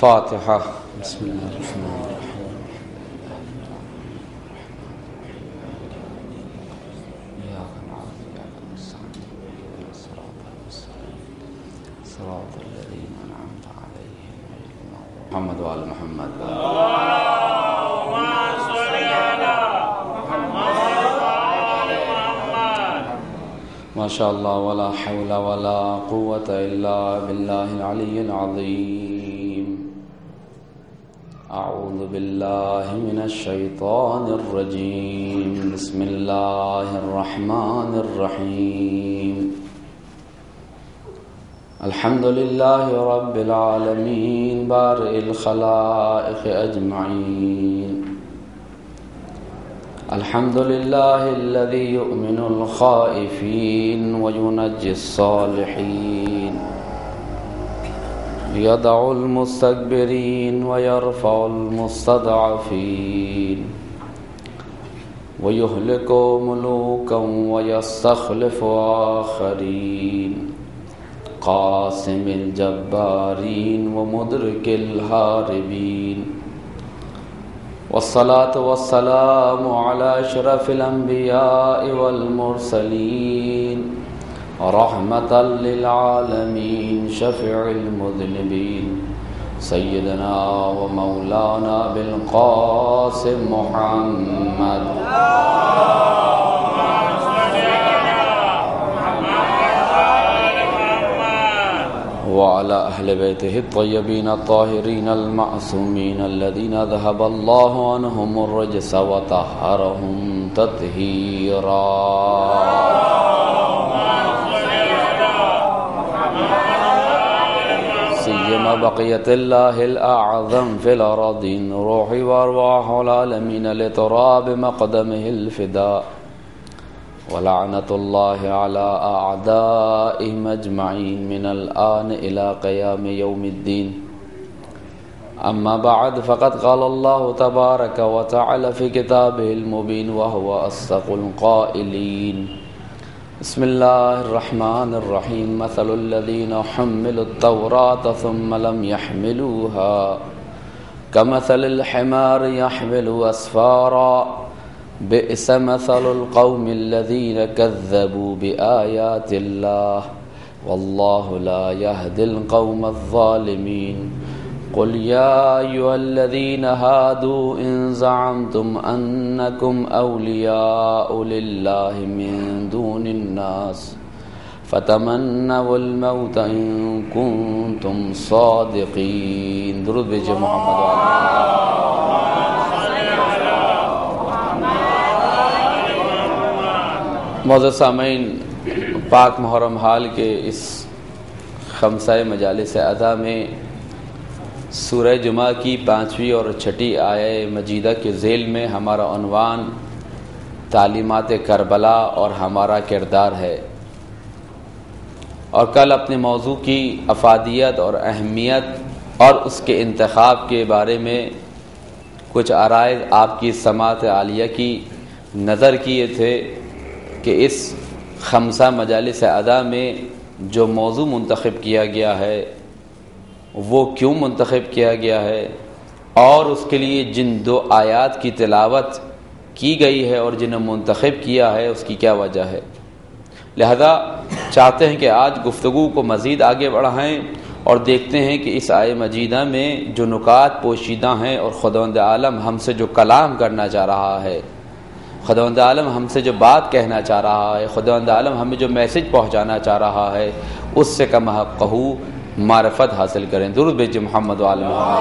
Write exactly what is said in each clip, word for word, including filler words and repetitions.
الفاتحة. بسم الله الرحمن الرحيم. إياك نعبد وإياك نستعين اهدنا الصراط المستقيم صراط الذين أنعمت عليهم غير المغضوب محمد وآل محمد. اللهم صل على محمد وآل محمد. ما شاء الله ولا حول ولا قوة إلا بالله العلي العظيم. أعوذ بالله من الشيطان الرجيم. بسم الله الرحمن الرحيم. الحمد لله رب العالمين بارئ الخلائق أجمعين. الحمد لله الذي يؤمن الخائفين وينجي الصالحين يدع المستكبرين ويرفع المستضعفين ويهلك ملوكا ويستخلف آخرين قاسم الجبارين ومدرك الهاربين. والصلاة والسلام على أشرف الأنبياء والمرسلين رحمة للعالمين شفيع المذنبين سيدنا ومولانا بالقاسم محمد وعلى أهل بيته الطيبين الطاهرين المعصومين الذين ذهب الله عنهم الرجس وطهرهم تطهيرا. سيما بقية الله الأعظم في الأراضين روح وأرواح العالمين لتراب مقدمه الفداء. ولعنة الله على أعدائهم أجمعين من الآن إلى قيام يوم الدين. أما بعد فقد قال الله تبارك وتعالى في كتابه المبين وهو أصدق القائلين. بسم الله الرحمن الرحيم. مثل الذين حملوا التوراة ثم لم يحملوها كمثل الحمار يحمل أسفارا بئس مثل القوم الذين كذبوا بآيات الله والله لا يهدي القوم الظالمين. قل يا أيها الذين هادوا إن زعمتم أنكم أولياء لله من دون الناس فتمنوا الموت إن كنتم صادقين. درود بھیجئے محمد وآلہ معزز سامعین، پاک محرم حال کے اس خمسہ مجالس اعضاء میں سورہ جمعہ کی پانچویں اور چھٹی آیہ مجیدہ کے ذیل میں ہمارا عنوان تعلیمات کربلا اور ہمارا کردار ہے، اور کل اپنے موضوع کی افادیت اور اہمیت اور اس کے انتخاب کے بارے میں کچھ آرائے آپ کی سماعت عالیہ کی نظر کیے تھے کہ اس خمسہ مجالس اعضاء میں جو موضوع منتخب کیا گیا ہے وہ کیوں منتخب کیا گیا ہے، اور اس کے لیے جن دو آیات کی تلاوت کی گئی ہے اور جنہیں منتخب کیا ہے اس کی کیا وجہ ہے۔ لہذا چاہتے ہیں کہ آج گفتگو کو مزید آگے بڑھائیں اور دیکھتے ہیں کہ اس آیہ مجیدہ میں جو نکات پوشیدہ ہیں اور خداوند عالم ہم سے جو کلام کرنا چاہ رہا ہے، خداوند عالم ہم سے جو بات کہنا چاہ رہا ہے، خداوند عالم ہمیں جو میسج پہنچانا چاہ رہا ہے، اس سے کم حقہ معرفت حاصل کریں۔ درود بھیجئے محمد و آل محمد۔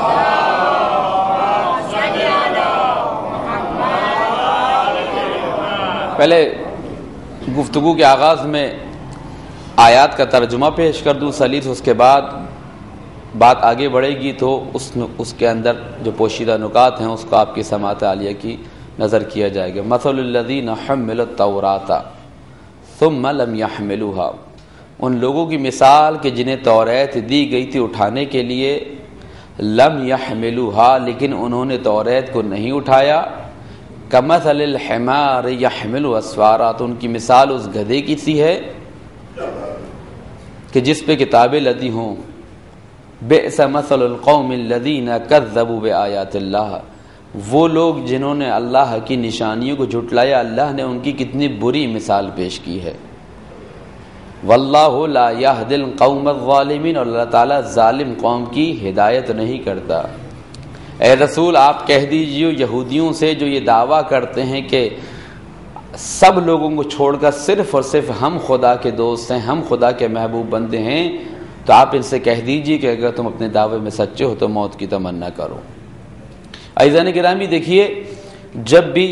پہلے گفتگو کے آغاز میں آیات کا ترجمہ پیش کر دوں سلیس، اس کے بعد بات آگے بڑھے گی تو اس اس کے اندر جو پوشیدہ نکات ہیں اس کو آپ کی سماعت عالیہ کی نظر کیا جائے گا۔ مثل الذین حملوا التوراۃ ثم لم يحملوها، ان لوگوں کی مثال کہ جنہیں توریت دی گئی تھی اٹھانے کے لیے، لم يحملوها لیکن انہوں نے توریت کو نہیں اٹھایا، کمثل الحمار يحمل اسفارا، تو ان کی مثال اس گدھے کی سی ہے کہ جس پہ کتابیں لدی ہوں، بئس مثل القوم الذین کذبوا بآیات اللہ، وہ لوگ جنہوں نے اللہ کی نشانیوں کو جھٹلایا، اللہ نے ان کی کتنی بری مثال پیش کی ہے۔ واللہ لا یہدی القوم الظالمین، اور اللہ تعالیٰ ظالم قوم کی ہدایت نہیں کرتا۔ اے رسول آپ کہہ دیجیے یہودیوں سے جو یہ دعویٰ کرتے ہیں کہ سب لوگوں کو چھوڑ کر صرف اور صرف ہم خدا کے دوست ہیں، ہم خدا کے محبوب بندے ہیں، تو آپ ان سے کہہ دیجیے کہ اگر تم اپنے دعوے میں سچے ہو تو موت کی تمنا کرو۔ عزیزان گرامی دیکھیے، جب بھی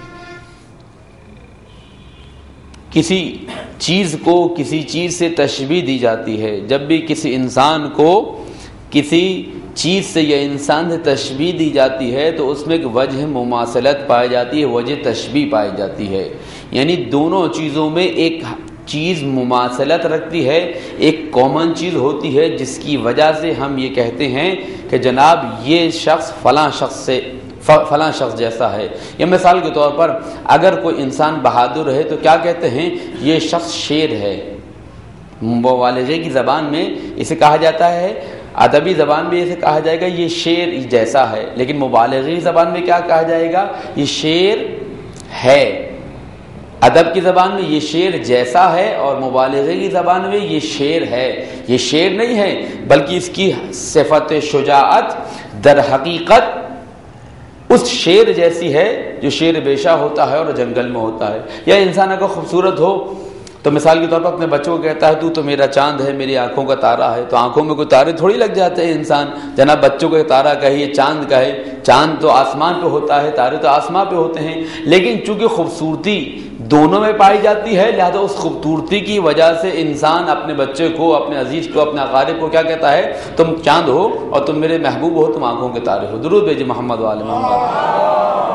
کسی چیز کو کسی چیز سے تشبیہ دی جاتی ہے، جب بھی کسی انسان کو کسی چیز سے یا انسان سے تشبیہ دی جاتی ہے تو اس میں ایک وجہ مماثلت پائی جاتی ہے، وجہ تشبیہ پائی جاتی ہے، یعنی دونوں چیزوں میں ایک چیز مماثلت رکھتی ہے، ایک کامن چیز ہوتی ہے جس کی وجہ سے ہم یہ کہتے ہیں کہ جناب یہ شخص فلاں شخص سے فلاں شخص جیسا ہے۔ یا مثال کے طور پر اگر کوئی انسان بہادر ہے تو کیا کہتے ہیں؟ یہ شخص شیر ہے۔ مبالغے کی زبان میں اسے کہا جاتا ہے، ادبی زبان میں اسے کہا جائے گا یہ شیر جیسا ہے، لیکن مبالغی زبان میں کیا کہا جائے گا؟ یہ شیر ہے۔ ادب کی زبان میں یہ شیر جیسا ہے، اور مبالغے کی زبان میں یہ شیر ہے۔ یہ شیر نہیں ہے بلکہ اس کی صفت شجاعت در حقیقت اس شیر جیسی ہے جو شیر بیشہ ہوتا ہے اور جنگل میں ہوتا ہے۔ یا انسان اگر خوبصورت ہو تو مثال کے طور پر اپنے بچوں کو کہتا ہے تو تو میرا چاند ہے، میری آنکھوں کا تارا ہے، تو آنکھوں میں کوئی تارے تھوڑی لگ جاتے ہیں انسان، جناب بچوں کو تارا کہے، چاند کہے، چاند تو آسمان پہ ہوتا ہے، تارے تو آسمان پہ ہوتے ہیں، لیکن چونکہ خوبصورتی دونوں میں پائی جاتی ہے لہذا اس خوبصورتی کی وجہ سے انسان اپنے بچے کو، اپنے عزیز کو، اپنے اقارب کو کیا کہتا ہے؟ تم چاند ہو اور تم میرے محبوب ہو، تم آنکھوں کے تارے ہو۔ درود بھیجئے محمد وآل محمد۔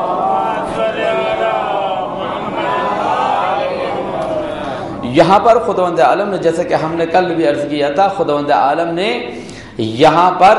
یہاں پر خداوند عالم نے، جیسے کہ ہم نے کل بھی عرض کیا تھا، خداوند عالم نے یہاں پر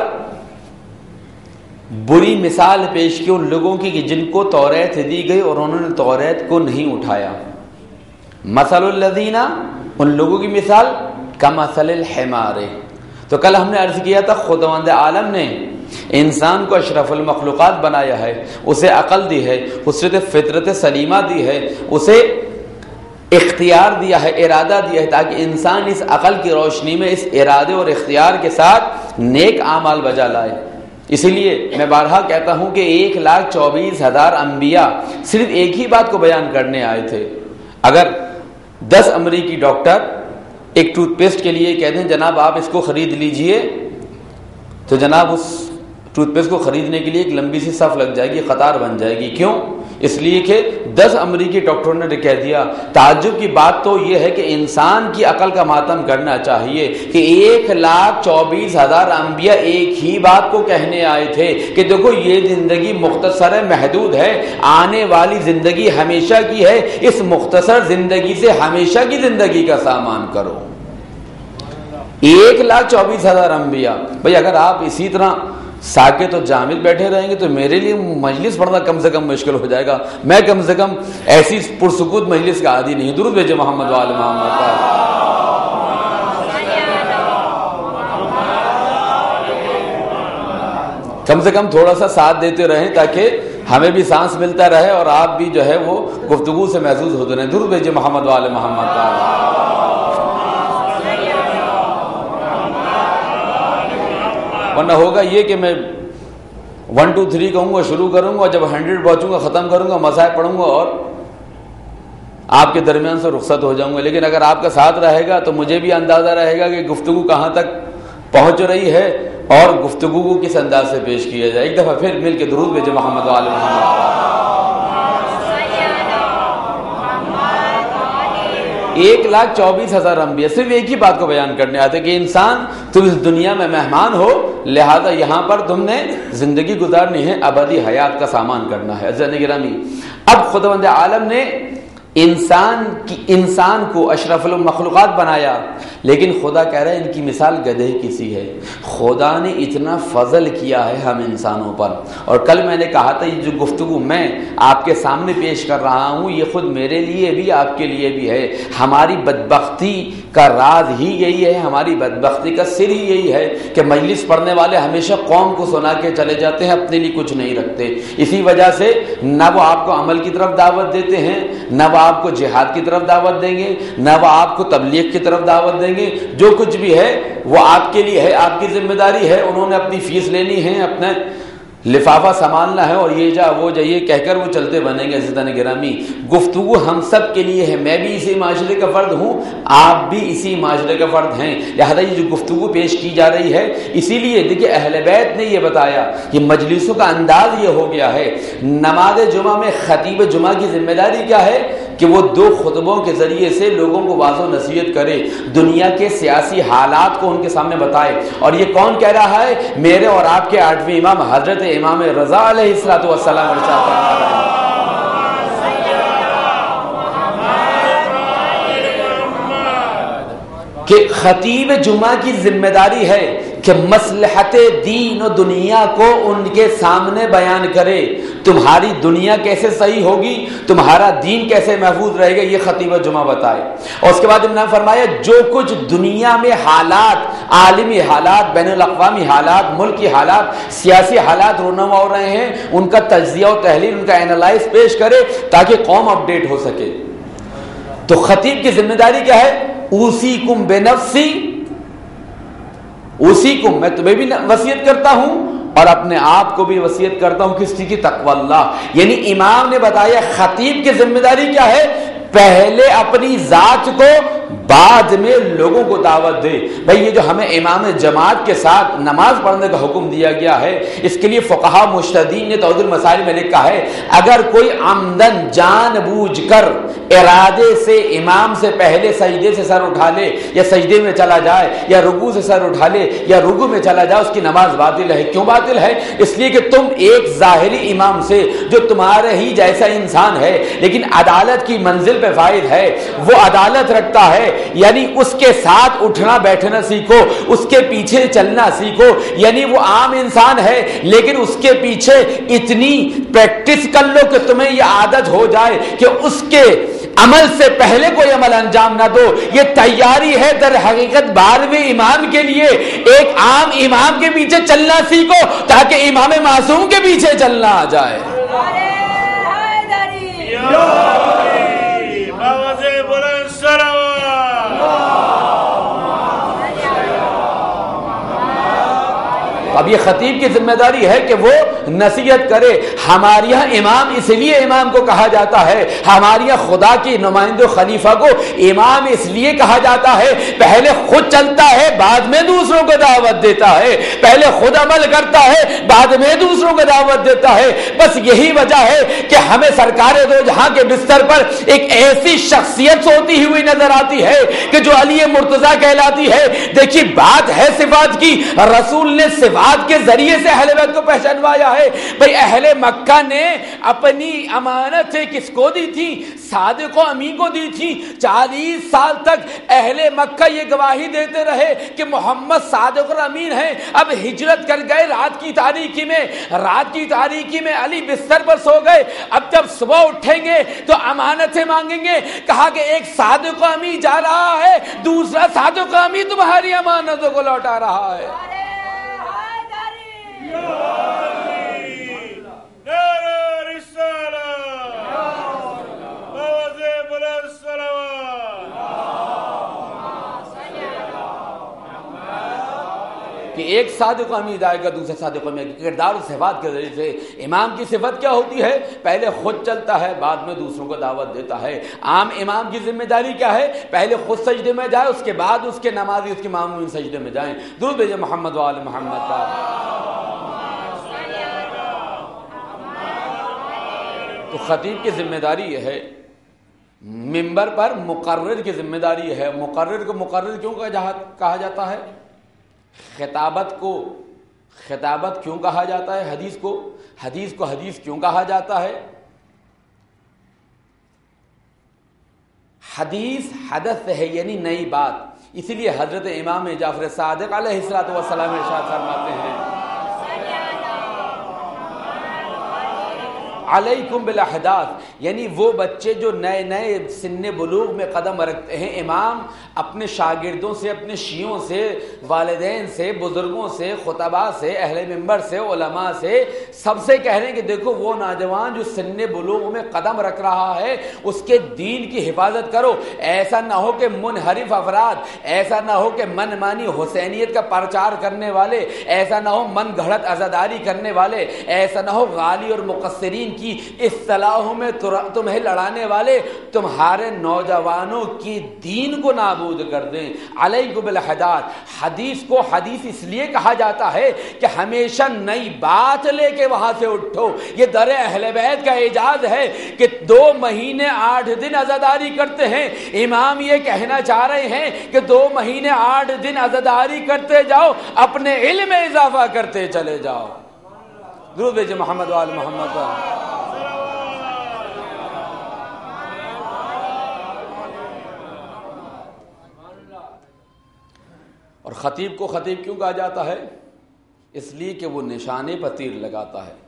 بری مثال پیش کی ان لوگوں کی کہ جن کو توریت دی گئی اور انہوں نے توریت کو نہیں اٹھایا۔ مثل الذین، ان لوگوں کی مثال کمثل الحمار۔ تو کل ہم نے عرض کیا تھا خداوند عالم نے انسان کو اشرف المخلوقات بنایا ہے، اسے عقل دی ہے، حسرت فطرت سلیمہ دی ہے، اسے اختیار دیا ہے، ارادہ دیا ہے، تاکہ انسان اس عقل کی روشنی میں اس ارادے اور اختیار کے ساتھ نیک اعمال بجا لائے۔ اسی لیے میں بارہا کہتا ہوں کہ ایک لاکھ چوبیس ہزار انبیاء صرف ایک ہی بات کو بیان کرنے آئے تھے۔ اگر دس امریکی ڈاکٹر ایک ٹوتھ پیسٹ کے لیے کہتے ہیں جناب آپ اس کو خرید لیجئے، تو جناب اس ٹوتھ پیسٹ کو خریدنے کے لیے ایک لمبی سی صف لگ جائے گی، قطار بن جائے گی۔ کیوں؟ اس لیے کہ دس امریکی ڈاکٹروں نے کہہ دیا۔ تعجب کی بات تو یہ ہے کہ انسان کی عقل کا ماتم کرنا چاہیے کہ ایک لاکھ چوبیس ہزار انبیاء ایک ہی بات کو کہنے آئے تھے کہ دیکھو یہ زندگی مختصر ہے، محدود ہے، آنے والی زندگی ہمیشہ کی ہے، اس مختصر زندگی سے ہمیشہ کی زندگی کا سامان کرو۔ ایک لاکھ چوبیس ہزار انبیاء، بھئی اگر آپ اسی طرح ساکت اور جامد بیٹھے رہیں گے تو میرے لیے مجلس پڑھنا کم سے کم مشکل ہو جائے گا۔ میں کم سے کم ایسی پرسکوت مجلس کا عادی نہیں۔ درود بھیجئے محمد وآل محمد۔ کم سے کم تھوڑا سا ساتھ دیتے رہیں تاکہ ہمیں بھی سانس ملتا رہے اور آپ بھی جو ہے وہ گفتگو سے محظوظ ہوتے رہیں۔ درود بھیجئے محمد وآل محمد۔ ورنہ ہوگا یہ کہ میں ون ٹو تھری کہوں گا، شروع کروں گا، جب ہنڈریڈ پہنچوں گا ختم کروں گا، مسائل پڑھوں گا اور آپ کے درمیان سے رخصت ہو جاؤں گا۔ لیکن اگر آپ کا ساتھ رہے گا تو مجھے بھی اندازہ رہے گا کہ گفتگو کہاں تک پہنچ رہی ہے اور گفتگو کو کس انداز سے پیش کیا جائے۔ ایک دفعہ پھر مل کے درود بھیجئے محمد وآل محمد۔ ایک لاکھ چوبیس ہزار انبیاء صرف ایک ہی بات کو بیان کرنے آتے کہ انسان تم اس دنیا میں مہمان ہو، لہذا یہاں پر تم نے زندگی گزارنی ہے، ابدی حیات کا سامان کرنا ہے۔ عزیزان گرامی، اب خداوند عالم نے انسان کی انسان کو اشرف المخلوقات بنایا، لیکن خدا کہہ رہا ہے ان کی مثال گدھے کی سی ہے۔ خدا نے اتنا فضل کیا ہے ہم انسانوں پر، اور کل میں نے کہا تھا یہ جو گفتگو میں آپ کے سامنے پیش کر رہا ہوں یہ خود میرے لیے بھی آپ کے لیے بھی ہے۔ ہماری بدبختی کا راز ہی یہی ہے، ہماری بدبختی کا سر ہی یہی ہے کہ مجلس پڑھنے والے ہمیشہ قوم کو سنا کے چلے جاتے ہیں، اپنے لیے کچھ نہیں رکھتے۔ اسی وجہ سے نہ وہ آپ کو عمل کی طرف دعوت دیتے ہیں، نہ وہ آپ کو جہاد کی طرف دعوت دیں گے، نہ وہ آپ کو تبلیغ کی طرف دعوت دیں گے۔ جو کچھ بھی ہے وہ آپ کے لیے ہے، آپ کی ذمہ داری ہے، انہوں نے اپنی فیس لینی ہے، اپنا لفافہ سنبھالنا ہے، اور یہ جا وہ جا یہ کہہ کر وہ چلتے بنیں گے۔ عزیزان گرامی، گفتگو ہم سب کے لیے ہے، میں بھی اسی معاشرے کا فرد ہوں، آپ بھی اسی معاشرے کا فرد ہیں، لہذا یہ جو گفتگو پیش کی جا رہی ہے اسی لیے دیکھیے اہل بیت نے یہ بتایا، یہ مجلسوں کا انداز یہ ہو گیا ہے۔ نماز جمعہ میں خطیب جمعہ کی ذمہ داری کیا ہے کہ وہ دو خطبوں کے ذریعے سے لوگوں کو واضح و نصیحت کرے، دنیا کے سیاسی حالات کو ان کے سامنے بتائے۔ اور یہ کون کہہ رہا ہے؟ میرے اور آپ کے آٹھویں امام حضرت امام رضا علیہ الصلوۃ والسلام ارشاد فرما رہے ہیں کہ خطیب جمعہ کی ذمہ داری ہے کہ مصلحت دین و دنیا کو ان کے سامنے بیان کرے۔ تمہاری دنیا کیسے صحیح ہوگی، تمہارا دین کیسے محفوظ رہے گا، یہ خطیب جمعہ بتائے۔ اور اس کے بعد انہوں نے فرمایا جو کچھ دنیا میں حالات، عالمی حالات، بین الاقوامی حالات، ملکی حالات، سیاسی حالات رونما ہو رہے ہیں، ان کا تجزیہ و تحلیل، ان کا اینالائز پیش کرے تاکہ قوم اپڈیٹ ہو سکے۔ تو خطیب کی ذمہ داری کیا ہے؟ اوصیکم بنفسی، اوصیکم، میں تمہیں بھی وصیت کرتا ہوں اور اپنے آپ کو بھی وصیت کرتا ہوں کس چیز کی؟ تقوی اللہ۔ یعنی امام نے بتایا خطیب کی ذمہ داری کیا ہے؟ پہلے اپنی ذات کو، بعد میں لوگوں کو دعوت دے۔ بھئی یہ جو ہمیں امام جماعت کے ساتھ نماز پڑھنے کا حکم دیا گیا ہے، اس کے لیے فقہا مجتہدین نے توضیح المسائل میں لکھا ہے اگر کوئی عمدن جان بوجھ کر ارادے سے امام سے پہلے سجدے سے سر اٹھا لے، یا سجدے میں چلا جائے، یا رکوع سے سر اٹھا لے، یا رکوع میں چلا جائے، اس کی نماز باطل ہے۔ کیوں باطل ہے؟ اس لیے کہ تم ایک ظاہری امام سے جو تمہارے ہی جیسا انسان ہے لیکن عدالت کی منزل پہ فائد ہے، وہ عدالت رکھتا ہے، یعنی اس کے ساتھ اٹھنا بیٹھنا سیکھو، اس کے پیچھے چلنا سیکھو۔ یعنی وہ عام انسان ہے لیکن اس کے پیچھے اتنی پریکٹس کر لو کہ تمہیں یہ عادت ہو جائے کہ اس کے عمل سے پہلے کوئی عمل انجام نہ دو۔ یہ تیاری ہے در حقیقت بارہویں امام کے لیے، ایک عام امام کے پیچھے چلنا سیکھو تاکہ امام معصوم کے پیچھے چلنا آ جائے۔ اب یہ خطیب کی ذمہ داری ہے کہ وہ نصیحت کرے۔ ہمارے یہاں امام اس لیے امام کو کہا جاتا ہے، ہمارے یہاں خدا کی نمائندہ خلیفہ کو امام اس لیے کہا جاتا ہے پہلے خود چلتا ہے بعد میں دوسروں کو دعوت دیتا ہے، پہلے خود عمل کرتا ہے بعد میں دوسروں کو دعوت دیتا ہے۔ بس یہی وجہ ہے کہ ہمیں سرکار دو جہاں کے بستر پر ایک ایسی شخصیت سوتی ہوئی نظر آتی ہے کہ جو علی مرتضیٰ کہلاتی ہے۔ دیکھیے بات ہے صفات کی، رسول نے صفات کے ذریعے سے اہل بیت کو پہچانوایا ہے۔ بھئی اہل مکہ نے اپنی امانتیں کس کو دی تھی؟ صادق و امین کو دی تھی۔ چالیس سال تک اہل مکہ یہ گواہی دیتے رہے کہ محمد صادق اور امین ہے۔ اب ہجرت کر گئے رات کی تاریکی میں، رات کی تاریکی میں علی بستر پر سو گئے۔ اب جب صبح اٹھیں گے تو امانتیں مانگیں گے، کہا کہ ایک صادق و امین جا رہا ہے، دوسرا صادق و امین تمہاری امانتوں کو لوٹا رہا ہے۔ کہ ایک صادق و امین آئے گا، دوسرا صادق و امین، کردار و صفات کے ذریعے سے۔ امام کی صفت کیا ہوتی ہے؟ پہلے خود چلتا ہے بعد میں دوسروں کو دعوت دیتا ہے۔ عام امام کی ذمہ داری کیا ہے؟ پہلے خود سجدے میں جائے، اس کے بعد اس کے نمازی اس کے مامومین سجدے میں جائیں۔ درود بھیجیں محمد و آل محمد کا۔ تو خطیب کی ذمہ داری یہ ہے، منبر پر مقرر کی ذمہ داری یہ ہے۔ مقرر کو مقرر کیوں کہا جاتا ہے؟ خطابت کو خطابت کیوں کہا جاتا ہے؟ حدیث کو حدیث کو حدیث کیوں کہا جاتا ہے؟ حدیث حدث ہے، یعنی نئی بات، اسی لیے حضرت امام جعفر صادق علیہ الصلوۃ والسلام ارشاد فرماتے ہیں علیکم بالاحداث، یعنی وہ بچے جو نئے نئے سن بلوغ میں قدم رکھتے ہیں، امام اپنے شاگردوں سے، اپنے شیعوں سے، والدین سے، بزرگوں سے، خطباء سے، اہل منبر سے، علماء سے، سب سے کہہ رہے ہیں کہ دیکھو وہ نوجوان جو سن بلوغ میں قدم رکھ رہا ہے اس کے دین کی حفاظت کرو، ایسا نہ ہو کہ منحرف افراد، ایسا نہ ہو کہ من مانی حسینیت کا پرچار کرنے والے، ایسا نہ ہو من گھڑت عزاداری کرنے والے، ایسا نہ ہو غالی اور مقصرین کی اصطلاحوں میں تمہیں لڑانے والے تمہارے نوجوانوں کی دین کو نابود کر دیں۔ علیکم بالحداث، حدیث کو حدیث اس لیے کہا جاتا ہے کہ ہمیشہ نئی بات لے کے وہاں سے اٹھو۔ یہ در اہل بیت کا اعجاز ہے کہ دو مہینے آٹھ دن عزاداری کرتے ہیں، امام یہ کہنا چاہ رہے ہیں کہ دو مہینے آٹھ دن عزاداری کرتے جاؤ، اپنے علم میں اضافہ کرتے چلے جاؤ۔ درود بھیجیں محمد وآل محمد۔ اور خطیب کو خطیب کیوں کہا جاتا ہے؟ اس لیے کہ وہ نشانے پر تیر لگاتا ہے،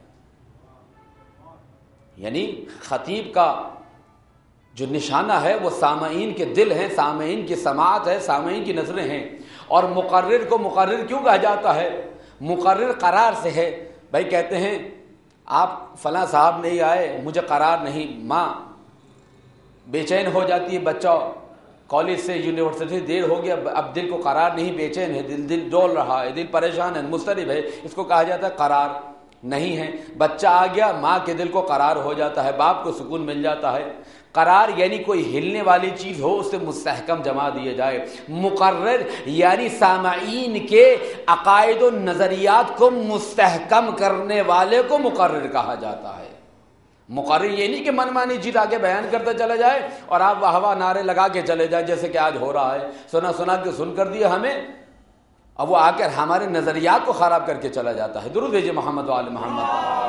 یعنی خطیب کا جو نشانہ ہے وہ سامعین کے دل ہیں، سامعین کی سماعت ہے، سامعین کی نظریں ہیں۔ اور مقرر کو مقرر کیوں کہا جاتا ہے؟ مقرر قرار سے ہے۔ بھائی کہتے ہیں آپ فلاں صاحب نہیں آئے، مجھے قرار نہیں، ماں بے چین ہو جاتی ہے، بچہ کالج سے یونیورسٹی دیر ہو گیا، اب دل کو قرار نہیں، بے چین ہے، دل دل ڈول رہا ہے، دل پریشان ہے، مضطرب ہے، اس کو کہا جاتا ہے قرار نہیں ہے۔ بچہ آ گیا، ماں کے دل کو قرار ہو جاتا ہے، باپ کو سکون مل جاتا ہے۔ قرار یعنی کوئی ہلنے والی چیز ہو اسے مستحکم جما دیے جائے۔ مقرر یعنی سامعین کے عقائد و نظریات کو مستحکم کرنے والے کو مقرر کہا جاتا ہے۔ مقرر یہ نہیں کہ من مانی چیز آگے بیان کرتا چلا جائے اور آپ واہ واہ نعرے لگا کے چلے جائیں جیسے کہ آج ہو رہا ہے، سنا سنا کے سن کر دیا ہمیں، اب وہ آ کر ہمارے نظریات کو خراب کر کے چلا جاتا ہے۔ درود بھیجئے محمد وآل محمد۔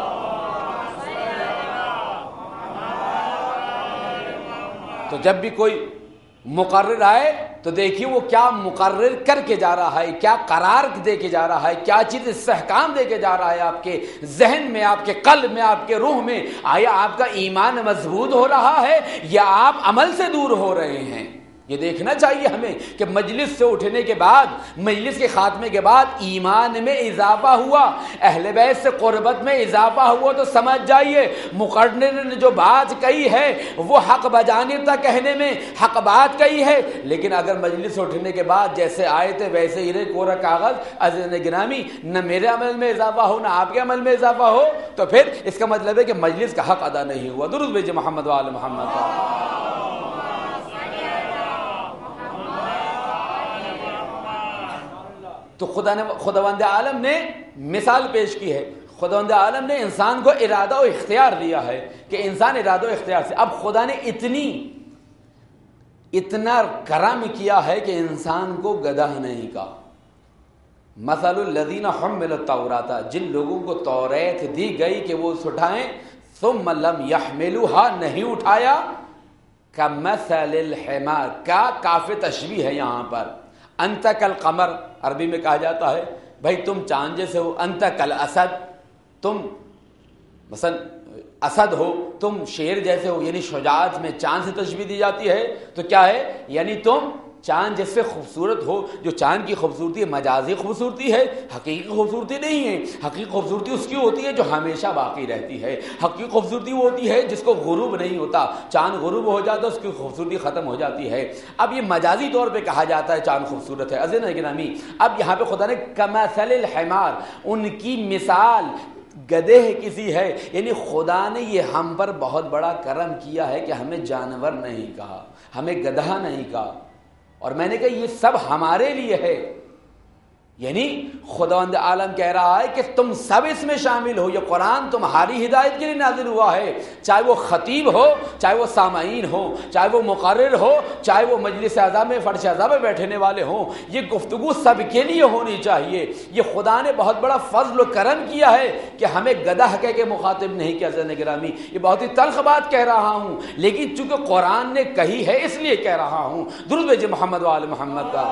تو جب بھی کوئی مقرر آئے تو دیکھیے وہ کیا مقرر کر کے جا رہا ہے، کیا قرار دے کے جا رہا ہے، کیا چیز استحکام دے کے جا رہا ہے آپ کے ذہن میں، آپ کے قلب میں، آپ کے روح میں۔ آیا آپ کا ایمان مضبوط ہو رہا ہے یا آپ عمل سے دور ہو رہے ہیں؟ یہ دیکھنا چاہیے ہمیں کہ مجلس سے اٹھنے کے بعد، مجلس کے خاتمے کے بعد ایمان میں اضافہ ہوا، اہل بیت سے قربت میں اضافہ ہوا تو سمجھ جائیے مقرر نے جو بات کہی ہے وہ حق بجانب تک کہنے میں حق بات کہی ہے، لیکن اگر مجلس سے اٹھنے کے بعد جیسے آئے تھے ویسے ہی رہے کورا کاغذ، عزیز گرامی نہ میرے عمل میں اضافہ ہو نہ آپ کے عمل میں اضافہ ہو، تو پھر اس کا مطلب ہے کہ مجلس کا حق ادا نہیں ہوا۔ درود بھیجئے محمد وآل محمد۔ تو خدا نے خداوند عالم نے مثال پیش کی ہے، خداوند عالم نے انسان کو ارادہ و اختیار دیا ہے کہ انسان ارادہ و اختیار سے، اب خدا نے اتنی اتنا کرم کیا ہے کہ انسان کو گدھا نہیں کہا۔ مثل الذین حملوا التوراۃ، جن لوگوں کو توریت دی گئی کہ وہ اس اٹھائیں، ثم لم يحملوها، نہیں اٹھایا، کمثل الحمار، کا کاف تشبیہ ہے یہاں پر، انت کالقمر عربی میں کہا جاتا ہے بھائی تم چاند جیسے ہو، انت کالاسد، تم مثلا اسد ہو، تم شیر جیسے ہو، یعنی شجاعت میں چاند سے تشبیہ دی جاتی ہے، تو کیا ہے یعنی تم چاند جیسے خوبصورت ہو۔ جو چاند کی خوبصورتی مجازی خوبصورتی ہے، حقیقی خوبصورتی نہیں ہے۔ حقیقی خوبصورتی اس کی ہوتی ہے جو ہمیشہ باقی رہتی ہے، حقیقی خوبصورتی وہ ہوتی ہے جس کو غروب نہیں ہوتا، چاند غروب ہو جاتا ہے اس کی خوبصورتی ختم ہو جاتی ہے۔ اب یہ مجازی طور پہ کہا جاتا ہے چاند خوبصورت ہے۔ عزیزان گرامی، اب یہاں پہ خدا نے کمثل الحمار، ان کی مثال گدھے کسی ہے، یعنی خدا نے یہ ہم پر بہت بڑا کرم کیا ہے کہ ہمیں جانور نہیں کہا، ہمیں گدھا نہیں کہا، اور میں نے کہا یہ سب ہمارے لیے ہے، یعنی خداوند عالم کہہ رہا ہے کہ تم سب اس میں شامل ہو، یہ قرآن تمہاری ہدایت کے لیے نازل ہوا ہے، چاہے وہ خطیب ہو، چاہے وہ سامعین ہو، چاہے وہ مقرر ہو، چاہے وہ مجلس اعضاء میں فرش اعضاء میں بیٹھنے والے ہوں، یہ گفتگو سب کے لیے ہونی چاہیے۔ یہ خدا نے بہت بڑا فضل و کرم کیا ہے کہ ہمیں گدھا کہہ کے مخاطب نہیں کیا۔ عزیزان گرامی، یہ بہت ہی تلخ بات کہہ رہا ہوں، لیکن چونکہ قرآن نے کہی ہے اس لیے کہہ رہا ہوں۔ درود بھیجے محمد و آل محمد کا۔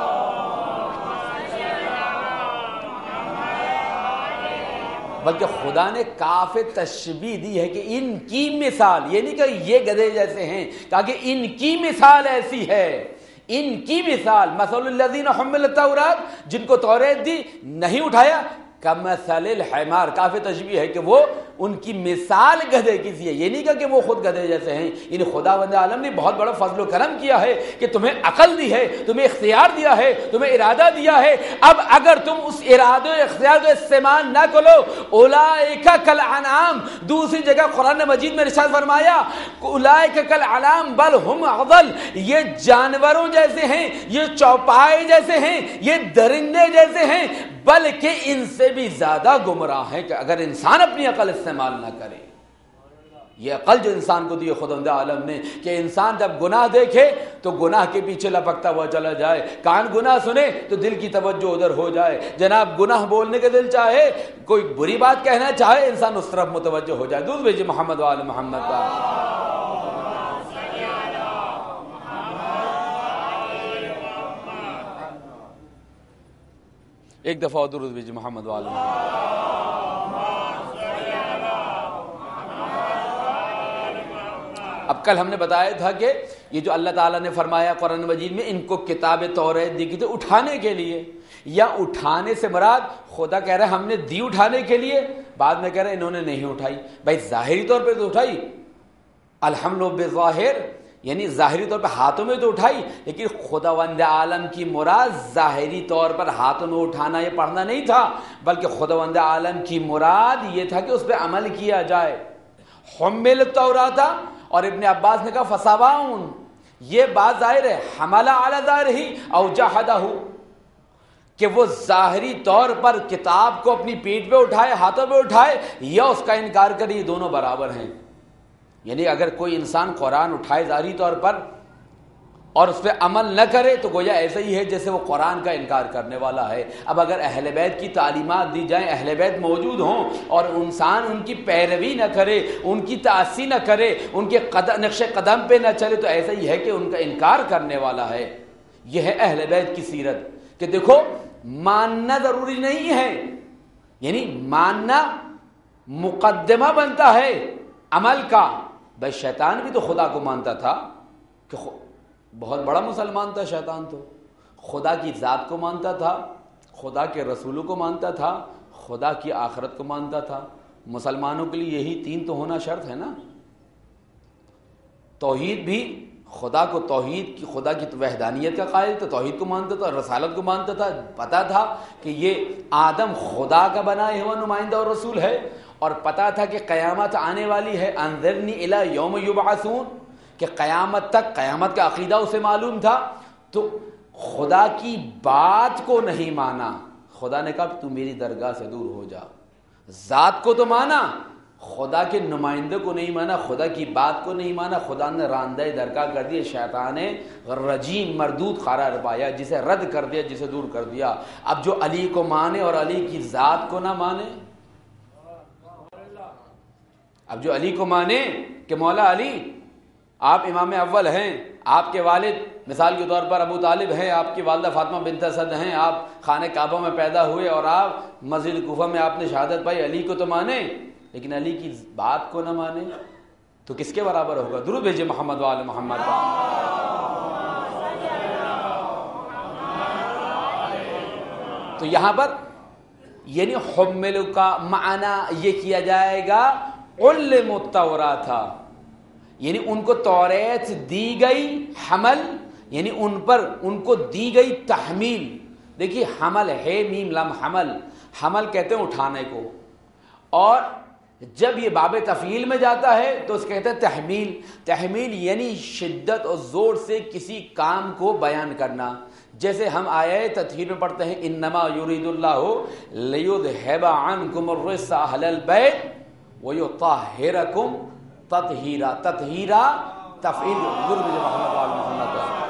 بلکہ خدا نے کافی تشبیہ دی ہے کہ ان کی مثال، یہ نہیں کہ یہ گدھے جیسے ہیں، کہا کہ ان کی مثال ایسی ہے، ان کی مثال مثل الذین حملوا التوراۃ، جن کو توریت دی نہیں اٹھایا، کمثل الحمار، کافی تشبیہ ہے کہ وہ ان کی مثال گدھے کی سی ہے، یہ نہیں کہا کہ وہ خود گدھے جیسے ہیں۔ یعنی خداوند عالم نے بہت بڑا فضل و کرم کیا ہے کہ تمہیں عقل دی ہے، تمہیں اختیار دیا ہے، تمہیں ارادہ دیا ہے۔ اب اگر تم اس ارادے و اختیار کو استعمال نہ کرو، اولئک کالانعام، دوسری جگہ قرآن مجید میں ارشاد فرمایا اولئک کالانعام بل ہم اضل، یہ جانوروں جیسے ہیں، یہ چوپائے جیسے ہیں، یہ درندے جیسے ہیں، بلکہ ان سے بھی زیادہ گمراہ ہیں کہ اگر انسان اپنی عقل استعمال نہ کرے۔ یہ عقل جو انسان کو دی خداوند عالم نے کہ انسان جب گناہ دیکھے تو گناہ کے پیچھے لپکتا ہوا چلا جائے، کان گناہ سنے تو دل کی توجہ ادھر ہو جائے، جناب گناہ بولنے کے دل چاہے، کوئی بری بات کہنا چاہے، انسان اس طرف متوجہ ہو جائے۔ درود بھیجیے محمد و آل محمد کا۔ ایک دفعہ درود بھیجیے محمد و آل محمد۔ اب کل ہم نے بتایا تھا کہ یہ جو اللہ تعالیٰ نے فرمایا قرآن مجید میں ان کو کتاب توریت دی گئی تھی اٹھانے کے لیے، یا اٹھانے سے مراد خدا کہہ رہا ہے ہم نے دی اٹھانے کے لیے، بعد میں کہہ رہا ہے انہوں نے نہیں اٹھائی۔ بھائی ظاہری طور پہ تو اٹھائی، الحمل بظاہر، یعنی ظاہری طور پہ ہاتھوں میں تو اٹھائی، لیکن خداوند عالم کی مراد ظاہری طور پر ہاتھوں میں اٹھانا یہ پڑھنا نہیں تھا، بلکہ خداوند عالم کی مراد یہ تھا کہ اس پہ عمل کیا جائے۔ حمل التوراۃ، اور ابن عباس نے کہا فسواؤن، یہ بات ظاہر ہے، حمل علی ظاہرہ او جحدہ، کہ وہ ظاہری طور پر کتاب کو اپنی پیٹھ پہ اٹھائے، ہاتھوں پہ اٹھائے، یا اس کا انکار کرے، یہ دونوں برابر ہیں۔ یعنی اگر کوئی انسان قرآن اٹھائے ظاہری طور پر اور اس پہ عمل نہ کرے تو گویا ایسا ہی ہے جیسے وہ قرآن کا انکار کرنے والا ہے۔ اب اگر اہل بیت کی تعلیمات دی جائیں، اہل بیت موجود ہوں اور انسان ان کی پیروی نہ کرے، ان کی تعصی نہ کرے، ان کے قدم نقش قدم پہ نہ چلے، تو ایسا ہی ہے کہ ان کا انکار کرنے والا ہے۔ یہ ہے اہل بیت کی سیرت کہ دیکھو ماننا ضروری نہیں ہے، یعنی ماننا مقدمہ بنتا ہے عمل کا۔ بھائی شیطان بھی تو خدا کو مانتا تھا، کہ بہت بڑا مسلمان تھا شیطان، تو خدا کی ذات کو مانتا تھا، خدا کے رسولوں کو مانتا تھا، خدا کی آخرت کو مانتا تھا۔ مسلمانوں کے لیے یہی تین تو ہونا شرط ہے نا۔ توحید بھی، خدا کو توحید کی، خدا کی وحدانیت کا قائل تھا، توحید کو مانتا تھا، رسالت کو مانتا تھا، پتا تھا کہ یہ آدم خدا کا بنائے ہوا نمائندہ اور رسول ہے، اور پتا تھا کہ قیامت آنے والی ہے، انذرنی الی یوم یبعثون، کہ قیامت تک، قیامت کا عقیدہ اسے معلوم تھا، تو خدا کی بات کو نہیں مانا۔ خدا نے کہا تو میری درگاہ سے دور ہو جا۔ ذات کو تو مانا، خدا کے نمائندے کو نہیں مانا، خدا کی بات کو نہیں مانا، خدا نے راندہ درگاہ کر دیا، شیطان رجیم مردود قرار پایا، جسے رد کر دیا، جسے دور کر دیا۔ اب جو علی کو مانے اور علی کی ذات کو نہ مانے، اب جو علی کو مانے کہ مولا علی آپ امام اول ہیں، آپ کے والد مثال کے طور پر ابو طالب ہیں، آپ کی والدہ فاطمہ بنت اسد ہیں، آپ خانہ کعبہ میں پیدا ہوئے اور آپ مسجد کوفہ میں آپ نے شہادت پائی، علی کو تو مانے لیکن علی کی بات کو نہ مانے تو کس کے برابر ہوگا؟ درود بھیجیے محمد و آل محمد کا۔ تو یہاں پر یعنی حمل کا معنی یہ کیا جائے گا علم التوراۃ، یعنی ان کو توریت دی گئی، حمل یعنی ان پر ان کو دی گئی تحمیل۔ دیکھیے حمل ہے میم لام حمل، حمل کہتے ہیں اٹھانے کو، اور جب یہ باب تفعیل میں جاتا ہے تو اس کہتے ہیں تحمیل۔ تحمیل یعنی شدت اور زور سے کسی کام کو بیان کرنا، جیسے ہم آیے تطہیر میں پڑھتے ہیں انما یرید اللہ لیذھب عنکم الرجس اہل البیت ویطہرکم تطہیرا. تطہیرا تفعیل حضور محمد وآل محمد.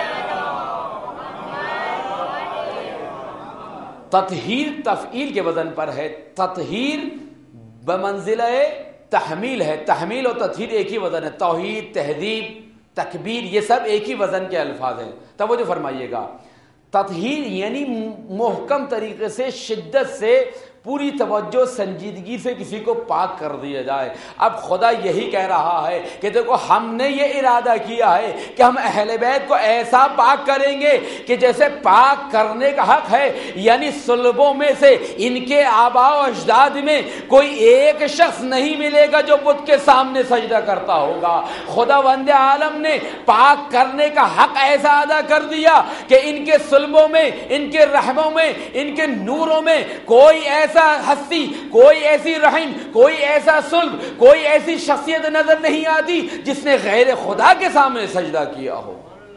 تطہیر تفعیل کے وزن پر ہے. تطہیر بمنزلہ تحمیل ہے. تحمیل اور تطہیر ایک ہی وزن ہے. توحید، تہذیب، تکبیر یہ سب ایک ہی وزن کے الفاظ ہیں. توجہ فرمائیے گا. تطہیر یعنی محکم طریقے سے، شدت سے، پوری توجہ سنجیدگی سے کسی کو پاک کر دیا جائے. اب خدا یہی کہہ رہا ہے کہ دیکھو ہم نے یہ ارادہ کیا ہے کہ ہم اہل بیت کو ایسا پاک کریں گے کہ جیسے پاک کرنے کا حق ہے، یعنی صلبوں میں سے ان کے آباء و اجداد میں کوئی ایک شخص نہیں ملے گا جو بت کے سامنے سجدہ کرتا ہوگا. خدا وند عالم نے پاک کرنے کا حق ایسا ادا کر دیا کہ ان کے صلبوں میں، ان کے رحموں میں، ان کے نوروں میں کوئی ایسا ایسا ہستی، کوئی ایسی رحم، کوئی ایسا صلب، کوئی ایسی شخصیت نظر نہیں آتی جس نے غیر خدا کے سامنے سجدہ کیا ہو.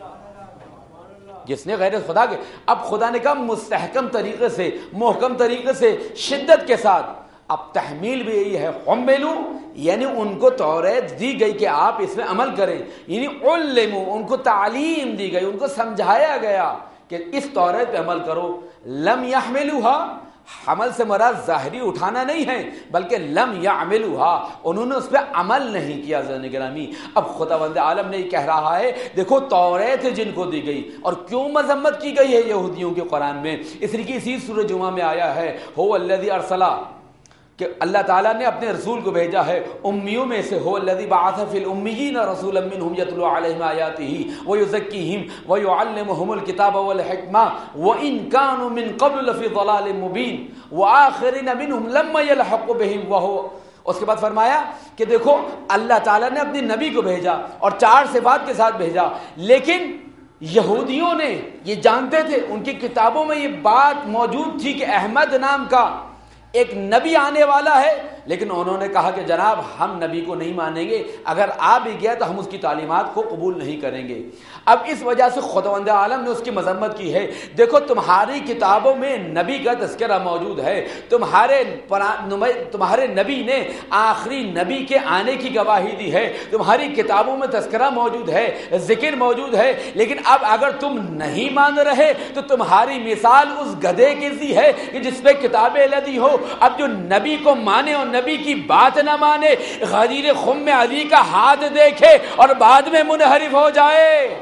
جس نے غیر خدا کے اب خدا نے کہا مستحکم طریقے سے، محکم طریقے سے، شدت کے ساتھ. اب تحمیل بھی یہی ہے. حملو یعنی ان کو توریت دی گئی کہ آپ اس میں عمل کریں، یعنی علمو ان کو تعلیم دی گئی، ان کو سمجھایا گیا کہ اس توریت پہ عمل کرو. لم یحملوها، حمل سے مراد ظاہری اٹھانا نہیں ہے بلکہ لم یعملوها، انہوں نے اس پہ عمل نہیں کیا. زن گرامی اب خداوند عالم نے یہ کہہ رہا ہے دیکھو توریت جن کو دی گئی، اور کیوں مذمت کی گئی ہے یہودیوں کے قرآن میں، اس لیے کہ اسی سورہ جمعہ میں آیا ہے هو الذی ارسل، کہ اللہ تعالیٰ نے اپنے رسول کو بھیجا ہے امیوں میں سے. هو الذی بعث فی الامیین رسولا منهم یتلو علیہم آیاتہ ویزکیہم ویعلمہم الکتاب والحکمہ وان کانوا من قبل لفی ضلال مبین وآخرین منہم لما یلحق بہم وہو. اس کے بعد فرمایا کہ دیکھو اللہ تعالیٰ نے اپنے نبی کو بھیجا اور چار صفات کے ساتھ بھیجا، لیکن یہودیوں نے یہ جانتے تھے، ان کی کتابوں میں یہ بات موجود تھی کہ احمد نام کا ایک نبی آنے والا ہے، لیکن انہوں نے کہا کہ جناب ہم نبی کو نہیں مانیں گے، اگر آ بھی گیا تو ہم اس کی تعلیمات کو قبول نہیں کریں گے. اب اس وجہ سے خداوند عالم نے اس کی مذمت کی ہے. دیکھو تمہاری کتابوں میں نبی کا تذکرہ موجود ہے، تمہارے تمہارے نبی نے آخری نبی کے آنے کی گواہی دی ہے، تمہاری کتابوں میں تذکرہ موجود ہے، ذکر موجود ہے، لیکن اب اگر تم نہیں مان رہے تو تمہاری مثال اس گدھے کی سی ہے کہ جس پہ کتابیں لدی ہو. اب جو نبی کو مانے اور نبی کی بات نہ مانے، غدیر خم علی کا ہاتھ دیکھے اور بعد میں منحرف ہو جائے.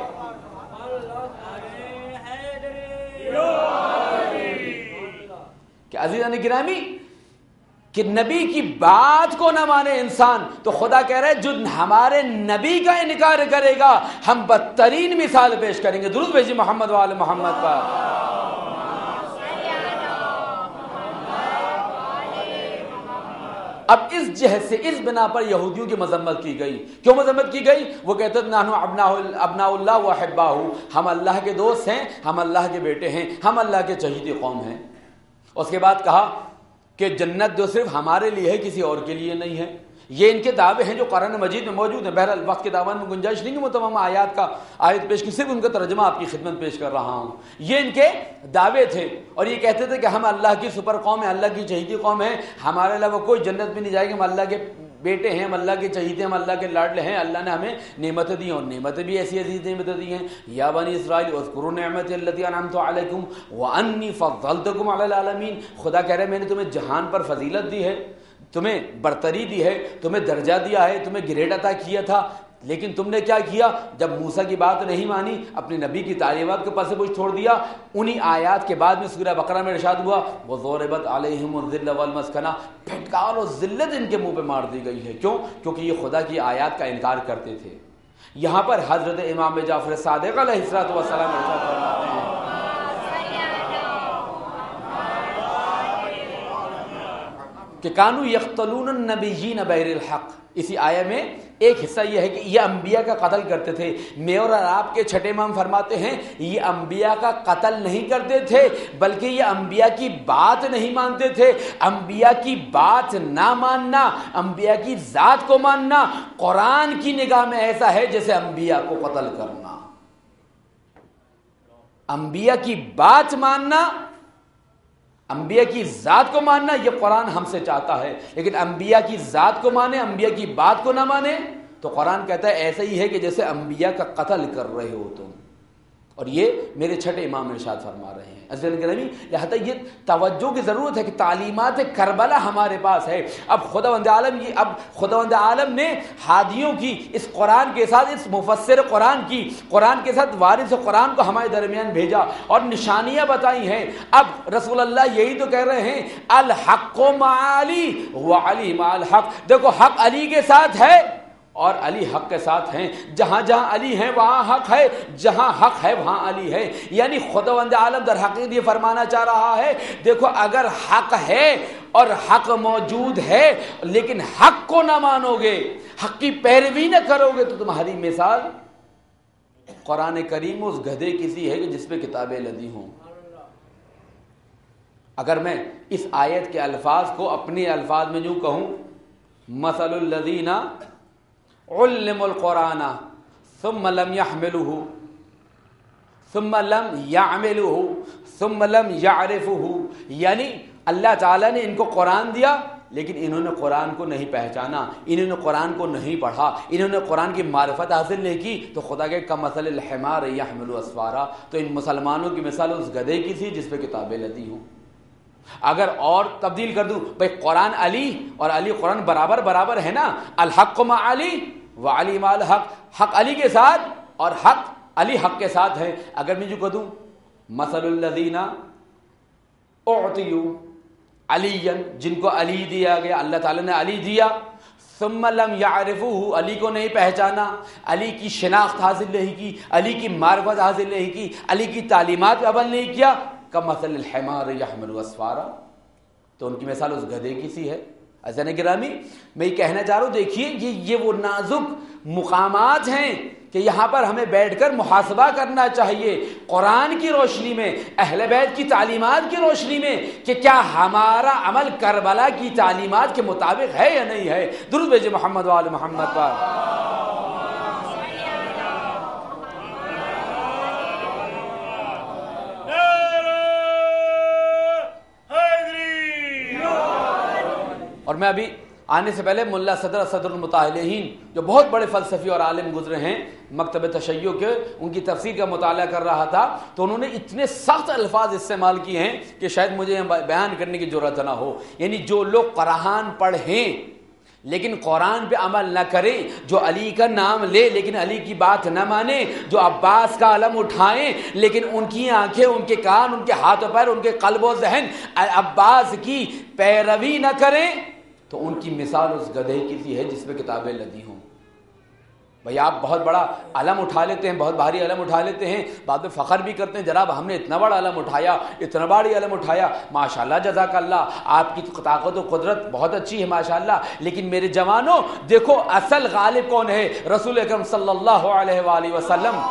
کہ عزیزان گرامی کہ نبی کی بات کو نہ مانے انسان، تو خدا کہہ رہا ہے جو ہمارے نبی کا انکار کرے گا ہم بدترین مثال پیش کریں گے. درود بھیجیے محمد وآل محمد پر. اب اس جہت سے، اس بنا پر یہودیوں کی مذمت کی گئی. کیوں مذمت کی گئی؟ وہ کہتے ہیں نحن ابناء اللہ و احباہ، ہم اللہ کے دوست ہیں، ہم اللہ کے بیٹے ہیں، ہم اللہ کے چہیتے قوم ہیں. اس کے بعد کہا کہ جنت جو صرف ہمارے لیے ہے، کسی اور کے لیے نہیں ہے. یہ ان کے دعوے ہیں جو قرآن مجید میں موجود ہیں. بہرحال وقت کے دعوان میں گنجائش نہیں کہ میں تمام آیات کا آیت پیش کی، صرف ان کا ترجمہ آپ کی خدمت پیش کر رہا ہوں. یہ ان کے دعوے تھے اور یہ کہتے تھے کہ ہم اللہ کی سپر قوم ہیں، اللہ کی چہیتی قوم ہیں، ہمارے علاوہ کوئی جنت میں نہیں جائے گا، ہم اللہ کے بیٹے ہیں، ہم اللہ کے چہیتے، ہم اللہ کے لاڈلے ہیں. اللہ نے ہمیں نعمتیں دی اور نعمتیں بھی ایسی عزیز نعمتیں دی ہیں. یا بنی اسرائیل اذکروا نعمتی التی انعمت علیکم وانی فضلتکم علی العالمین. خدا کہہ رہے ہیں میں نے تمہیں جہان پر فضیلت دی ہے، تمہیں برتری دی ہے، تمہیں درجہ دیا ہے، تمہیں گریڈ عطا کیا تھا، لیکن تم نے کیا کیا؟ جب موسیٰ کی بات نہیں مانی، اپنے نبی کی تعلیمات کو پس پوچھ چھوڑ دیا. انہی آیات کے بعد میں سورہ بقرہ میں ارشاد ہوا وَضُرِبَتْ عَلَيْهِمُ الذِّلَّ وَالْمَسْكَنَةُ، پھٹکار اور ذلت ان کے منہ پہ مار دی گئی ہے. کیوں؟ کیونکہ یہ خدا کی آیات کا انکار کرتے تھے. یہاں پر حضرت امام جعفر صادق علیہ الصلوۃ والسلام ارشاد فرماتے ہیں کہ کانو یقتلون النبیین بغیر الحق. اسی آیہ میں ایک حصہ یہ ہے کہ یہ انبیاء کا قتل کرتے تھے. میور اور آپ کے چھٹے امام فرماتے ہیں یہ انبیاء کا قتل نہیں کرتے تھے بلکہ یہ انبیاء کی بات نہیں مانتے تھے. انبیاء کی بات نہ ماننا، انبیاء کی ذات کو ماننا قرآن کی نگاہ میں ایسا ہے جیسے انبیاء کو قتل کرنا. انبیاء کی بات ماننا، انبیاء کی ذات کو ماننا، یہ قرآن ہم سے چاہتا ہے، لیکن انبیاء کی ذات کو مانے، انبیاء کی بات کو نہ مانے تو قرآن کہتا ہے ایسا ہی ہے کہ جیسے انبیاء کا قتل کر رہے ہو تم. اور یہ میرے چھٹے امام ارشاد فرما رہے ہیں. عزیزان گرامی، لہذا یہ توجہ کی ضرورت ہے کہ تعلیمات کربلا ہمارے پاس ہے. اب خداوند عالم یہ اب خداوند عالم نے ہادیوں کی اس قرآن کے ساتھ، اس مفسر قرآن کی قرآن کے ساتھ وارث قرآن کو ہمارے درمیان بھیجا اور نشانیاں بتائی ہیں. اب رسول اللہ یہی تو کہہ رہے ہیں الحق مع علی وعلی مع الحق. دیکھو حق علی کے ساتھ ہے اور علی حق کے ساتھ ہیں. جہاں جہاں علی ہے وہاں حق ہے، جہاں حق ہے وہاں علی ہے. یعنی خداوند عالم در حقیقت یہ فرمانا چاہ رہا ہے دیکھو اگر حق ہے اور حق موجود ہے لیکن حق کو نہ مانو گے، حق کی پیروی نہ کرو گے تو تمہاری مثال قرآن کریم اس گدھے کی سی ہے کہ جس پہ کتابیں لدی ہوں. اگر میں اس آیت کے الفاظ کو اپنے الفاظ میں یوں کہوں، مثل الذین علموا القرآن ثم لم يحملوه ثم لم يعملوه ثم لم يعرفوه، یعنی اللہ تعالیٰ نے ان کو قرآن دیا لیکن انہوں نے قرآن کو نہیں پہچانا، انہوں نے قرآن کو نہیں پڑھا، انہوں نے قرآن کی معرفت حاصل نہیں کی، تو خدا کے کمثل الحمار یحمل اسفارا، تو ان مسلمانوں کی مثال اس گدھے کی تھی جس پہ کتابیں لدی ہوں. اگر اور تبدیل کر دوں بھائی قرآن علی اور علی قرآن برابر برابر ہے نا، الحق مع علی وعلی مع الحق، حق علی کے ساتھ اور حق علی حق کے ساتھ ہے. اگر میں جو کہہ دوں مثل الذین اعطیوا علیا، جن کو علی دیا گیا، اللہ تعالیٰ نے علی دیا، ثم لم يعرفوه، علی کو نہیں پہچانا، علی کی شناخت حاصل نہیں کی، علی کی معرفت حاصل نہیں کی، علی کی تعلیمات پہ عمل نہیں کیا، کمثل الحمار یحمل اسفارا، تو ان کی مثال اس گدھے کی سی ہے. عزیزان گرامی، میں یہ کہنا چاہ رہا ہوں دیکھیے یہ یہ وہ نازک مقامات ہیں کہ یہاں پر ہمیں بیٹھ کر محاسبہ کرنا چاہیے قرآن کی روشنی میں، اہل بیت کی تعلیمات کی روشنی میں، کہ کیا ہمارا عمل کربلا کی تعلیمات کے مطابق ہے یا نہیں ہے. درود بھیجے محمد و آل محمد پر. اور میں ابھی آنے سے پہلے ملا صدر صدر المطالعین جو بہت بڑے فلسفی اور عالم گزرے ہیں مکتب تشیع کے، ان کی تفسیر کا مطالعہ کر رہا تھا تو انہوں نے اتنے سخت الفاظ استعمال کیے ہیں کہ شاید مجھے بیان کرنے کی ضرورت نہ ہو. یعنی جو لوگ قرآن پڑھیں لیکن قرآن پہ عمل نہ کریں، جو علی کا نام لے لیکن علی کی بات نہ مانے، جو عباس کا علم اٹھائیں لیکن ان کی آنکھیں، ان کے کان، ان کے ہاتھ و پیر، ان کے قلب و ذہن عباس کی پیروی نہ کریں، تو ان کی مثال اس گدھے کی سی ہے جس پہ کتابیں لدی ہوں. بھئی آپ بہت بڑا علم اٹھا لیتے ہیں، بہت بھاری علم اٹھا لیتے ہیں، بعد میں فخر بھی کرتے ہیں جناب ہم نے اتنا بڑا علم اٹھایا، اتنا بڑی علم اٹھایا، ماشاءاللہ جزاک اللہ، آپ کی طاقت و قدرت بہت اچھی ہے ماشاءاللہ. لیکن میرے جوانوں دیکھو اصل غالب کون ہے؟ رسول اکرم صلی اللہ علیہ وآلہ وسلم.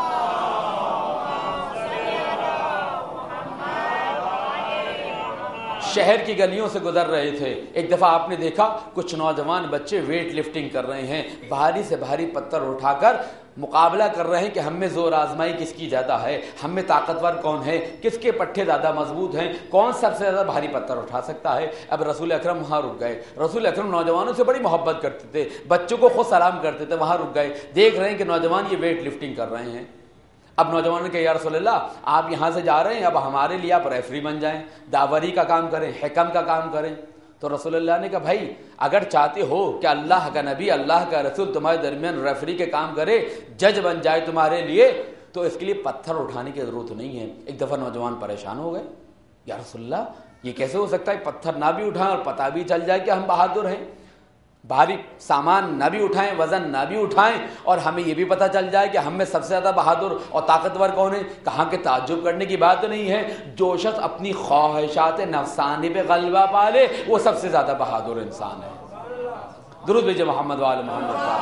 شہر کی گلیوں سے گزر رہے تھے، ایک دفعہ آپ نے دیکھا کچھ نوجوان بچے ویٹ لفٹنگ کر رہے ہیں، بھاری سے بھاری پتھر اٹھا کر مقابلہ کر رہے ہیں کہ ہم میں زور آزمائی کس کی زیادہ ہے، ہم میں طاقتور کون ہے، کس کے پٹھے زیادہ مضبوط ہیں، کون سب سے زیادہ بھاری پتھر اٹھا سکتا ہے. اب رسول اکرم وہاں رک گئے. رسول اکرم نوجوانوں سے بڑی محبت کرتے تھے، بچوں کو خود سلام کرتے تھے، وہاں رک گئے، دیکھ رہے ہیں کہ نوجوان یہ ویٹ لفٹنگ کر رہے ہیں. اب نوجوانوں نے کہا یا رسول اللہ آپ یہاں سے جا رہے ہیں، اب ہمارے لیے آپ ریفری بن جائیں، داوری کا کام کریں، حکم کا کام کریں. تو رسول اللہ نے کہا بھائی اگر چاہتے ہو کہ اللہ کا نبی، اللہ کا رسول تمہارے درمیان ریفری کے کام کرے، جج بن جائے تمہارے لیے، تو اس کے لیے پتھر اٹھانے کی ضرورت نہیں ہے. ایک دفعہ نوجوان پریشان ہو گئے، یا رسول اللہ یہ کیسے ہو سکتا ہے پتھر نہ بھی اٹھائیں اور پتہ بھی چل جائے کہ ہم بہادر ہیں، بھاری سامان نہ بھی اٹھائیں، وزن نہ بھی اٹھائیں، اور ہمیں یہ بھی پتہ چل جائے کہ ہم میں سب سے زیادہ بہادر اور طاقتور کون ہے. کہاں کہ تعجب کرنے کی بات نہیں ہے، جو شخص اپنی خواہشات نفسانی پہ غلبہ پالے وہ سب سے زیادہ بہادر انسان ہے. درود بھیجے محمد وآل محمد پر.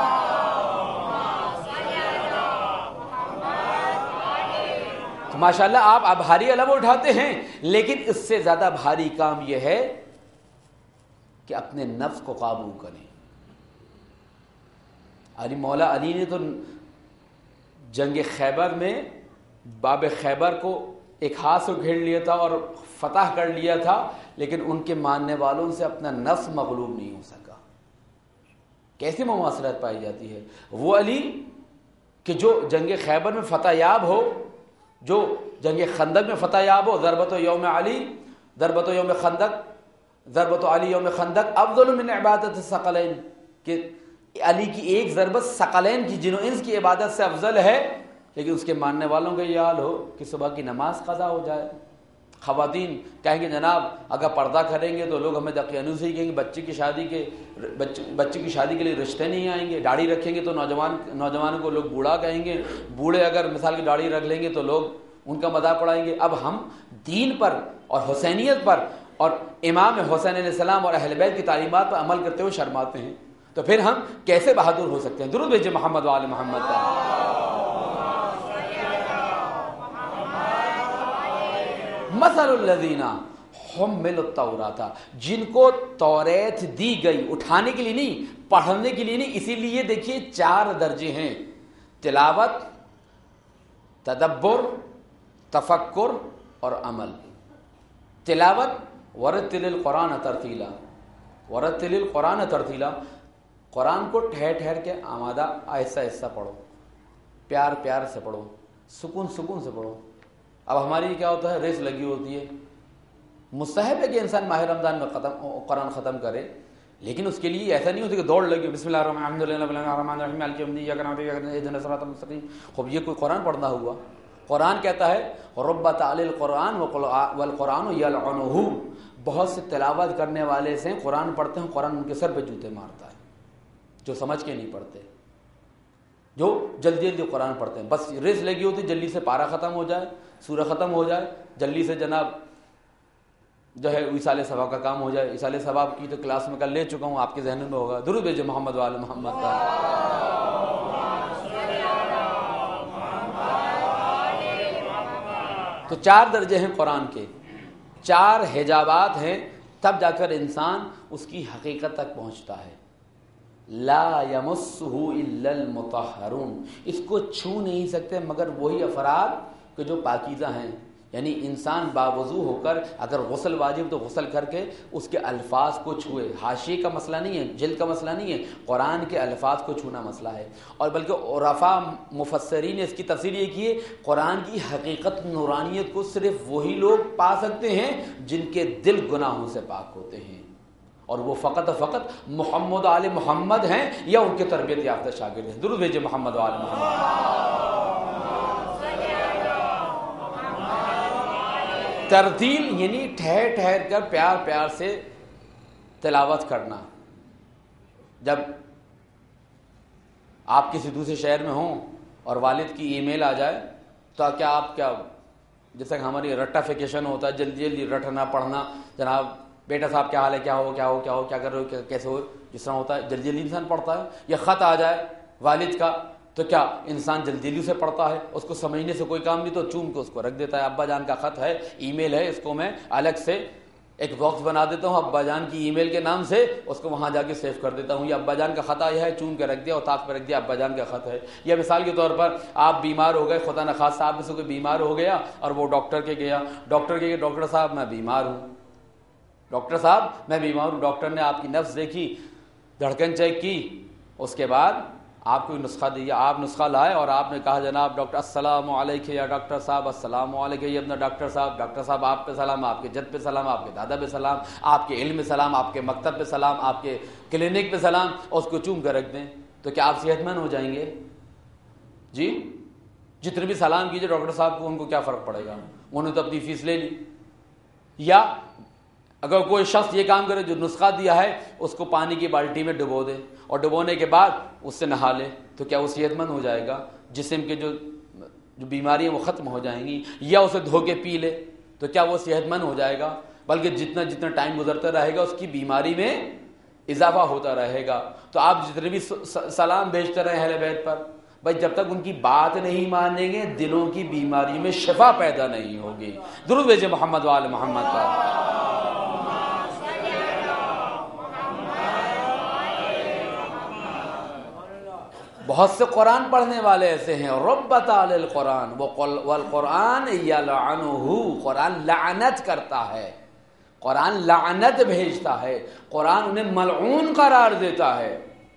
تو ماشاءاللہ آپ بھاری علم اٹھاتے ہیں، لیکن اس سے زیادہ بھاری کام یہ ہے کہ اپنے نفس کو قابو کریں. علی مولا علی نے تو جنگ خیبر میں باب خیبر کو ایک ہاتھ سے گھیر لیا تھا اور فتح کر لیا تھا، لیکن ان کے ماننے والوں سے اپنا نفس مغلوب نہیں ہو سکا۔ کیسے مماثلت پائی جاتی ہے؟ وہ علی کہ جو جنگ خیبر میں فتح یاب ہو، جو جنگ خندق میں فتح یاب ہو، ضربت یوم علی، ضربت یوم خندق، ضربت علی یوم خندق افضل من عبادت الثقلین، کہ علی کی ایک ضربت ثقلین کی جن و انس کی عبادت سے افضل ہے، لیکن اس کے ماننے والوں کا یہ حال ہو کہ صبح کی نماز قضا ہو جائے۔ خواتین کہیں گے جناب اگر پردہ کریں گے تو لوگ ہمیں دقیانوسی ہی کہیں گے، بچے کی شادی کے بچے کی شادی کے لیے رشتے نہیں آئیں گے، داڑھی رکھیں گے تو نوجوان نوجوانوں کو لوگ بوڑھا کہیں گے، بوڑھے اگر مثال کی داڑھی رکھ لیں گے تو لوگ ان کا مذاق اڑائیں گے۔ اب ہم دین پر اور حسینیت پر اور امام حسین علیہ السلام اور اہل بیت کی تعلیمات پر عمل کرتے ہوئے شرماتے ہیں، تو پھر ہم کیسے بہادر ہو سکتے ہیں؟ درود بھیجیں محمد و آل محمد کا۔ مثل الذین حملوا التوراۃ، جن کو توریت دی گئی، اٹھانے کے لیے نہیں، پڑھنے کے لیے نہیں، اسی لیے دیکھیے چار درجے ہیں: تلاوت، تدبر، تفکر اور عمل۔ تلاوت، ورتل القرآن ترتیلا، ورتل القرآن ترتیلا، قرآن کو ٹھہر ٹھہر کے آمادہ آہستہ آہستہ پڑھو، پیار پیار سے پڑھو، سکون سکون سے پڑھو۔ اب ہماری کیا ہوتا ہے، ریس لگی ہوتی ہے۔ مستحب ہے کہ انسان ماہ رمضان میں ختم قرآن ختم کرے، لیکن اس کے لیے ایسا نہیں ہوتا کہ دوڑ لگی بسم اللہ الرحمن الرحیم الرحمن الرحیم مالک یوم الدین ایاک نعبد و ایاک نستعین اهدنا الصراط المستقیم۔ خوب یہ کوئی قرآن پڑھنا ہوا؟ قرآن کہتا ہے رب تعالی القرآن والقرآن یلعنہ، بہت سے تلاوت کرنے والے سے قرآن پڑھتے ہیں، قرآن ان کے سر پہ جوتے مارتا ہے، جو سمجھ کے نہیں پڑھتے، جو جلدی جلدی قرآن پڑھتے ہیں۔ بس ریس لگی ہوتی، جلدی سے پارہ ختم ہو جائے، سورہ ختم ہو جائے، جلدی سے جناب جو ہے ایصال ثواب کا کام ہو جائے۔ ایصال ثواب کی تو کلاس میں کل لے چکا ہوں، آپ کے ذہن میں ہوگا۔ درود بھیجیں محمد و آل محمد کا۔ تو چار درجے ہیں قرآن کے، چار حجابات ہیں، تب جا کر انسان اس کی حقیقت تک پہنچتا ہے۔ لا یمسہ الا المطہرون، اس کو چھو نہیں سکتے مگر وہی افراد کہ جو پاکیزہ ہیں۔ یعنی انسان باوضو ہو کر اگر غسل واجب تو غسل کر کے اس کے الفاظ کو چھوئے۔ حاشیے کا مسئلہ نہیں ہے، جلد کا مسئلہ نہیں ہے، قرآن کے الفاظ کو چھونا مسئلہ ہے۔ اور بلکہ عرفاء مفسرین نے اس کی تفسیر یہ کی ہے، قرآن کی حقیقت نورانیت کو صرف وہی لوگ پا سکتے ہیں جن کے دل گناہوں سے پاک ہوتے ہیں، اور وہ فقط فقط محمد و آل محمد ہیں یا ان کے تربیت یافتہ شاگرد ہیں۔ درود بھیجیں محمد و آل محمد۔ ترتیل یعنی ٹھہر ٹھہر کر پیار پیار سے تلاوت کرنا۔ جب آپ کسی دوسرے شہر میں ہوں اور والد کی ای میل آ جائے تو کیا آپ کیا جیسا کہ ہماری رٹافیکیشن ہوتا ہے، جلدی جلدی رٹنا پڑھنا، جناب بیٹا صاحب کیا حال ہے، کیا ہو کیا ہو کیا ہو کیا کر رہے ہو کیسے ہو، جس طرح ہوتا ہے جلدی جلدی انسان پڑھتا ہے۔ یا خط آ جائے والد کا تو کیا انسان جلدی جلدی سے پڑھتا ہے، اس کو سمجھنے سے کوئی کام نہیں تو چوم کے اس کو رکھ دیتا ہے۔ ابا جان کا خط ہے، ای میل ہے، اس کو میں الگ سے ایک باکس بنا دیتا ہوں ابا جان کی ای میل کے نام سے، اس کو وہاں جا کے سیو کر دیتا ہوں۔ یہ ابا جان کا خط آیا ہے، چوم کے رکھ دیا اور طاق پہ رکھ دیا، ابا جان کا خط ہے۔ یا مثال کے طور پر آپ بیمار ہو گئے، خدا نخواستہ آپ میں سے کوئی بیمار ہو گیا اور وہ ڈاکٹر کے گیا، ڈاکٹر کے ڈاکٹر صاحب میں بیمار ہوں، ڈاکٹر صاحب میں بیمار ہوں۔ ڈاکٹر نے آپ کی نبض دیکھی، دھڑکن چیک کی، اس کے بعد آپ کو نسخہ دیا، آپ نسخہ لائے اور آپ نے کہا جناب ڈاکٹر السلام علیکم یا ڈاکٹر صاحب، السلام علیکم یا اپنا ڈاکٹر صاحب، ڈاکٹر صاحب آپ پہ سلام، آپ کے جد پہ سلام، آپ کے دادا پہ سلام، آپ کے علم میں سلام، آپ کے مکتب پہ سلام، آپ کے کلینک پہ سلام، اور اس کو چوم کر رکھ دیں، تو کیا آپ صحت مند ہو جائیں گے؟ جی جتنے بھی سلام کیجیے ڈاکٹر صاحب کو، ان کو کیا فرق پڑے گا، انہوں نے تو اپنی فیس لے لی۔ یا اگر کوئی شخص یہ کام کرے جو نسخہ دیا ہے اس کو پانی کی بالٹی میں ڈبو دے اور ڈبونے کے بعد اس سے نہا لے، تو کیا وہ صحت مند ہو جائے گا؟ جسم کے جو جو بیماریاں وہ ختم ہو جائیں گی۔ یا اسے دھو کے پی لے تو کیا وہ صحت مند ہو جائے گا؟ بلکہ جتنا جتنا ٹائم گزرتا رہے گا اس کی بیماری میں اضافہ ہوتا رہے گا۔ تو آپ جتنے بھی سلام بھیجتے رہے اہل بیت پر، بھائی جب تک ان کی بات نہیں مانیں گے دلوں کی بیماری میں شفا پیدا نہیں ہوگی۔ درود بھیجیں محمد و آل محمد پر۔ بہت سے قرآن پڑھنے والے ایسے ہیں ربت علی القرآن والقرآن یلعنہ، قرآن لعنت کرتا ہے، قرآن لعنت بھیجتا ہے، قرآن انہیں ملعون قرار دیتا ہے۔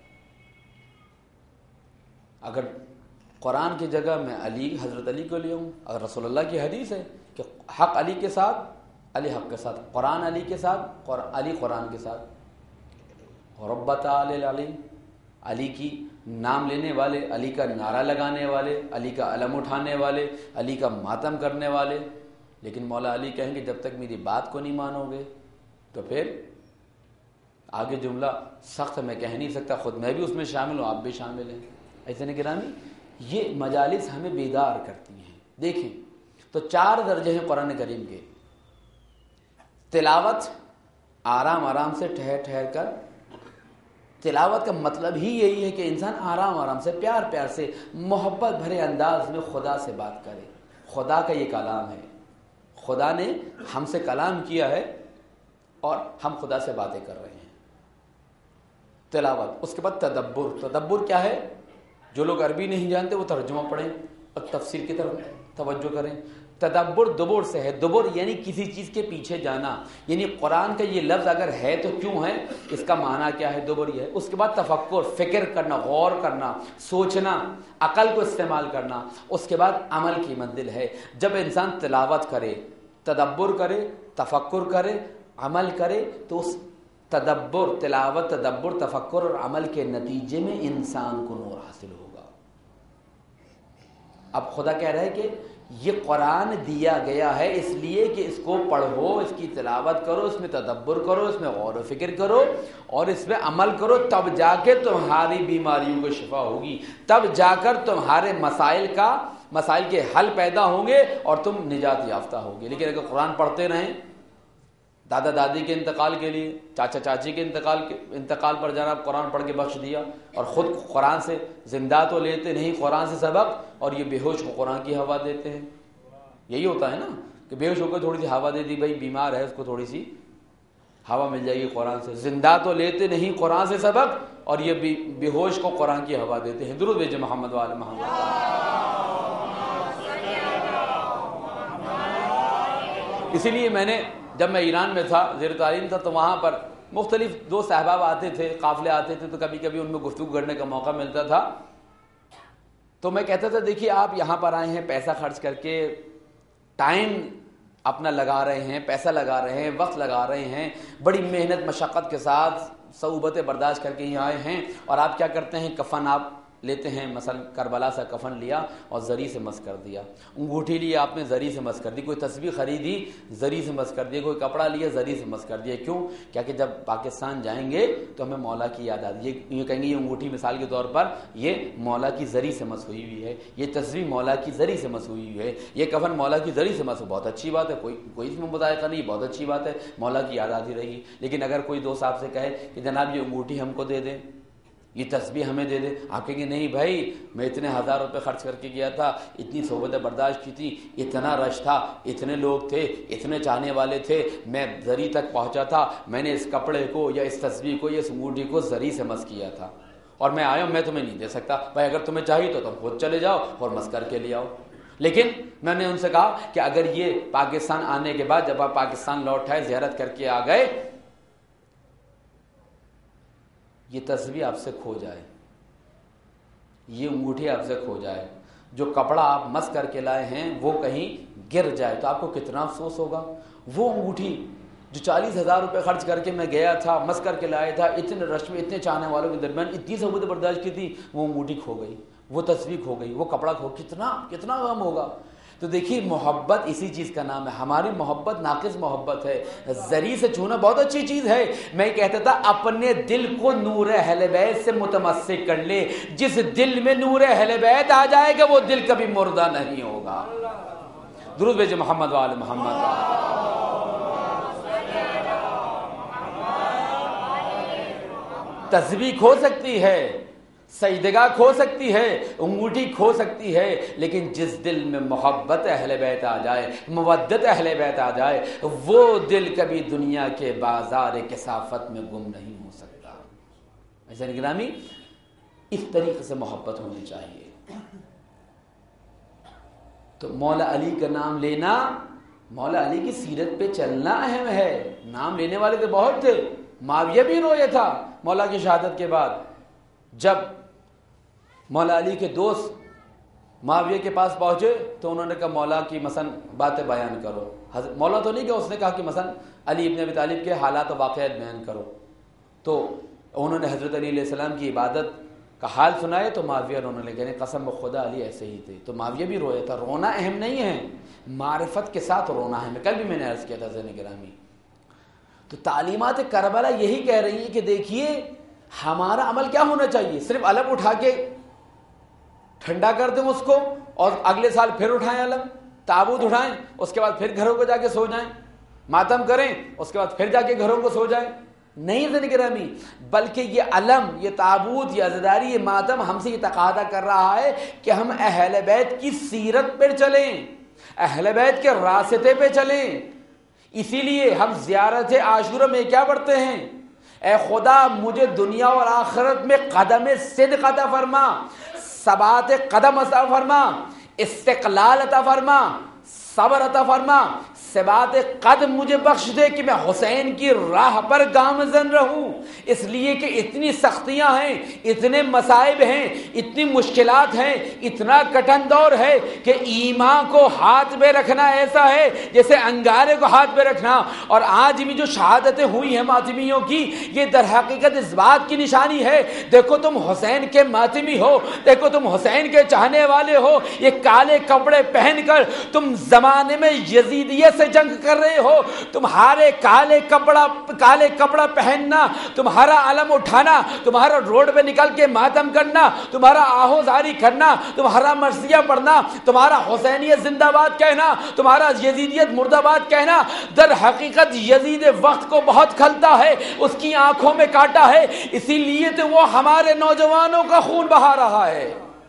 اگر قرآن کی جگہ میں علی حضرت علی کو لے آؤں، اگر رسول اللہ کی حدیث ہے کہ حق علی کے ساتھ، علی حق کے ساتھ، قرآن علی کے ساتھ، علی قرآن کے ساتھ، ربت علی علی، علی کی نام لینے والے، علی کا نعرہ لگانے والے، علی کا علم اٹھانے والے، علی کا ماتم کرنے والے، لیکن مولا علی کہیں گے جب تک میری بات کو نہیں مانو گے تو پھر آگے جملہ سخت میں کہہ نہیں سکتا، خود میں بھی اس میں شامل ہوں، آپ بھی شامل ہیں۔ ایسے نہیں گرامی، یہ مجالس ہمیں بیدار کرتی ہیں۔ دیکھیں تو چار درجے ہیں قرآن کریم کے، تلاوت آرام آرام سے ٹھہر ٹھہر کر، تلاوت کا مطلب ہی یہی ہے کہ انسان آرام آرام سے پیار پیار سے محبت بھرے انداز میں خدا سے بات کرے۔ خدا کا یہ کلام ہے، خدا نے ہم سے کلام کیا ہے اور ہم خدا سے باتیں کر رہے ہیں۔ تلاوت، اس کے بعد تدبر۔ تدبر کیا ہے؟ جو لوگ عربی نہیں جانتے وہ ترجمہ پڑھیں اور تفسیر کی طرف توجہ کریں۔ تدبر دبر سے ہے، دبر یعنی کسی چیز کے پیچھے جانا، یعنی قرآن کا یہ لفظ اگر ہے تو کیوں ہے، اس کا معنی کیا ہے، دبر یہ ہے۔ اس کے بعد تفکر، فکر کرنا، غور کرنا، سوچنا، عقل کو استعمال کرنا۔ اس کے بعد عمل کی منزل ہے۔ جب انسان تلاوت کرے، تدبر کرے، تفکر کرے، عمل کرے تو اس تدبر، تلاوت، تدبر، تفکر اور عمل کے نتیجے میں انسان کو نور حاصل ہوگا۔ اب خدا کہہ رہا ہے کہ یہ قرآن دیا گیا ہے اس لیے کہ اس کو پڑھو، اس کی تلاوت کرو، اس میں تدبر کرو، اس میں غور و فکر کرو اور اس میں عمل کرو، تب جا کے تمہاری بیماریوں کو شفا ہوگی، تب جا کر تمہارے مسائل کا مسائل کے حل پیدا ہوں گے اور تم نجات یافتہ ہوگے۔ لیکن اگر قرآن پڑھتے رہیں، دادا دادی کے انتقال کے لیے، چاچا چاچی کے انتقال کے انتقال پر جناب قرآن پڑھ کے بخش دیا، اور خود قرآن سے زندہ تو لیتے نہیں قرآن سے سبق، اور یہ بے ہوش کو قرآن کی ہوا دیتے ہیں۔ یہی ہوتا ہے نا کہ بے ہوش ہو کر تھوڑی سی ہوا دے دی، بھائی بیمار ہے اس کو تھوڑی سی ہوا مل جائے گی قرآن سے۔ زندہ تو لیتے نہیں قرآن سے سبق اور یہ بے ہوش کو قرآن کی ہوا دیتے ہیں۔ درود بھیجے محمد وعلی محمد۔ اسی لیے میں نے جب میں ایران میں تھا، زیر تعلیم تھا، تو وہاں پر مختلف دو صحباب آتے تھے، قافلے آتے تھے، تو کبھی کبھی ان میں گفتگو کرنے کا موقع ملتا تھا۔ تو میں کہتا تھا دیکھیے آپ یہاں پر آئے ہیں، پیسہ خرچ کر کے، ٹائم اپنا لگا رہے ہیں، پیسہ لگا رہے ہیں، وقت لگا رہے ہیں، بڑی محنت مشقت کے ساتھ صعوبتیں برداشت کر کے یہاں آئے ہیں، اور آپ کیا کرتے ہیں، کفن آپ لیتے ہیں، مثلا کربلا سے کفن لیا اور زری سے مس کر دیا، انگوٹھی لی آپ نے زری سے مس کر دی، کوئی تسبیح خریدی زری سے مس کر دیا، کوئی کپڑا لیا زری سے مس کر دیا۔ کیوں؟ کیا کہ جب پاکستان جائیں گے تو ہمیں مولا کی یاد آتی ہے، یہ کہیں گے یہ انگوٹھی مثال کے طور پر یہ مولا کی زری سے مس ہوئی ہوئی ہے، یہ تسبیح مولا کی زری سے مس ہوئی ہوئی ہے، یہ کفن مولا کی زری سے مس، بہت اچھی بات ہے، کوئی کوئی اس میں مذائقہ نہیں، بہت اچھی بات ہے، مولا کی یاد آتی رہے گی۔ لیکن اگر کوئی دوست آپ سے کہے کہ جناب یہ انگوٹھی ہم کو دے دیں، یہ تسبیح ہمیں دے دے، آپ کہیں گے نہیں بھائی میں اتنے ہزار روپے خرچ کر کے گیا تھا، اتنی صحبتیں برداشت کی تھی، اتنا رش تھا، اتنے لوگ تھے، اتنے چاہنے والے تھے، میں زری تک پہنچا تھا، میں نے اس کپڑے کو یا اس تسبیح کو یا اس انگوٹھی کو زری سے مس کیا تھا، اور میں آیا ہوں، میں تمہیں نہیں دے سکتا بھائی، اگر تمہیں چاہیے تو تم خود چلے جاؤ اور مس کر کے لے آؤ۔ لیکن میں نے ان سے کہا کہ اگر یہ پاکستان آنے کے بعد جب آپ پاکستان لوٹ آئے، زیارت کر کے آ گئے، یہ تسبیح آپ سے کھو جائے، یہ انگوٹھی آپ سے کھو جائے، جو کپڑا آپ مس کر کے لائے ہیں وہ کہیں گر جائے تو آپ کو کتنا افسوس ہوگا۔ وہ انگوٹھی جو چالیس ہزار روپے خرچ کر کے میں گیا تھا، مس کر کے لایا تھا، اتنے رش میں اتنے چاہنے والوں کے درمیان اتنی صحبت برداشت کی تھی، وہ انگوٹھی کھو گئی، وہ تصویر کھو گئی، وہ کپڑا کھو، کتنا کتنا غم ہوگا۔ تو دیکھیے محبت اسی چیز کا نام ہے، ہماری محبت ناقص محبت ہے۔ زری سے چھونا بہت اچھی چیز ہے، میں کہتا تھا اپنے دل کو نور اہل بیت سے متمسک کر لے، جس دل میں نور اہل بیت آ جائے گا وہ دل کبھی مردہ نہیں ہوگا۔ درود بھیجے محمد وآل محمد۔ تسبیح کھو سکتی ہے، سجدگاہ کھو سکتی ہے، انگوٹھی کھو سکتی ہے، لیکن جس دل میں محبت اہل بیت آ جائے، مودت اہل بیت آ جائے، وہ دل کبھی دنیا کے بازار کثافت میں گم نہیں ہو سکتا۔ ایسا گرامی اس طریقے سے محبت ہونی چاہیے. تو مولا علی کا نام لینا، مولا علی کی سیرت پہ چلنا اہم ہے. نام لینے والے تو بہت تھے. معاویہ بھی رویا تھا مولا کی شہادت کے بعد. جب مولا علی کے دوست معاویہ کے پاس پہنچے تو انہوں نے کہا مولا کی مثلا باتیں بیان کرو. مولا تو نہیں کہ اس نے کہا کہ مثلا علی ابن ابی طالب کے حالات و واقعات بیان کرو. تو انہوں نے حضرت علی علیہ السلام کی عبادت کا حال سنائے تو معاویہ رونے لگے. یعنی قسم بخدا علی ایسے ہی تھے. تو معاویہ بھی رویا تھا. رونا اہم نہیں ہے، معرفت کے ساتھ رونا ہے. کل بھی میں نے عرض کیا تھا ذہن گرامی. تو تعلیمات کربلا یہی کہہ رہی ہیں کہ دیکھیے ہمارا عمل کیا ہونا چاہیے. صرف علم اٹھا کے ٹھنڈا کر دیں اس کو اور اگلے سال پھر اٹھائیں علم، تابوت اٹھائیں، اس کے بعد پھر گھروں کو جا کے سو جائیں، ماتم کریں، اس کے بعد پھر جا کے گھروں کو سو جائیں. نہیں ذہن گرامی، بلکہ یہ علم، یہ تابوت، یہ عزاداری، یہ ماتم ہم سے یہ تقاضا کر رہا ہے کہ ہم اہل بیت کی سیرت پر چلیں، اہل بیت کے راستے پہ چلیں. اسی لیے ہم زیارت عاشورہ میں کیا پڑھتے ہیں؟ اے خدا مجھے دنیا اور آخرت میں قدم صدق عطا فرما، ثبات قدم عطا فرما، استقلال عطا فرما، صبر عطا فرما، ثبات قدم مجھے بخش دے کہ میں حسین کی راہ پر گامزن رہوں. اس لیے کہ اتنی سختیاں ہیں، اتنے مصائب ہیں، اتنی مشکلات ہیں، اتنا کٹن دور ہے کہ ایمان کو ہاتھ میں رکھنا ایسا ہے جیسے انگارے کو ہاتھ میں رکھنا. اور آج بھی جو شہادتیں ہوئی ہیں ماتمیوں کی، یہ در حقیقت اس بات کی نشانی ہے. دیکھو تم حسین کے ماتمی ہو، دیکھو تم حسین کے چاہنے والے ہو، یہ کالے کپڑے پہن کر تم زمانے میں یزیدیت سے جنگ کر رہے ہو. تمہارے کالے کپڑا کالے کپڑا پہننا، تمہارا علم اٹھانا، تمہارا روڈ پہ نکل کے ماتم کرنا، تمہارا آہو زاری کرنا، تمہارا مرثیہ پڑھنا، تمہارا حسینیت زندہ باد کہنا، تمہارا یزیدیت مرد آباد کہنا، در حقیقت یزید وقت کو بہت کھلتا ہے، اس کی آنکھوں میں کاٹا ہے. اسی لیے تو وہ ہمارے نوجوانوں کا خون بہا رہا ہے.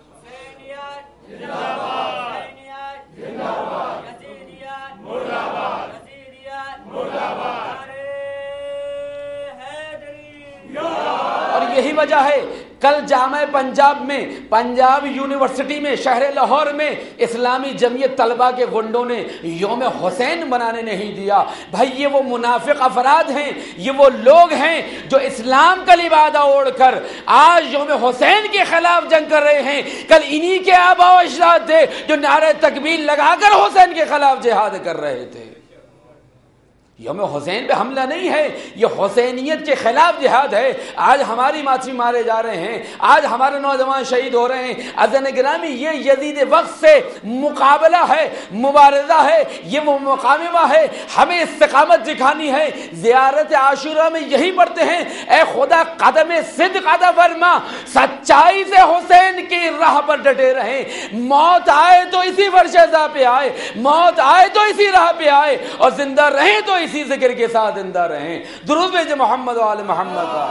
اور یہی وجہ ہے کل جامع پنجاب میں، پنجاب یونیورسٹی میں، شہر لاہور میں اسلامی جمعیت طلبہ کے گنڈوں نے یوم حسین منانے نہیں دیا. بھائی یہ وہ منافق افراد ہیں، یہ وہ لوگ ہیں جو اسلام کا لبادہ اوڑھ کر آج یوم حسین کے خلاف جنگ کر رہے ہیں. کل انہی کے آباء و اجداد تھے جو نعرہ تکبیر لگا کر حسین کے خلاف جہاد کر رہے تھے. یوم حسین پہ حملہ نہیں ہے، یہ حسینیت کے خلاف جہاد ہے. آج ہماری ماتمی مارے جا رہے ہیں، آج ہمارے نوجوان شہید ہو رہے ہیں. عزیزان گرامی یہ یزید وقت سے مقابلہ ہے، مبارزہ ہے، یہ وہ مقاممہ ہے. ہمیں استقامت دکھانی ہے. زیارت عاشورہ میں یہی پڑھتے ہیں اے خدا قدم صدق عطا فرما، سچائی سے حسین کی راہ پر ڈٹے رہیں. موت آئے تو اسی فرش ازا پہ آئے، موت آئے تو اسی راہ پہ آئے، اور زندہ رہیں تو اسی ذکر کے ساتھ زندہ رہیں. درود بھیجے محمد و آل محمد کا.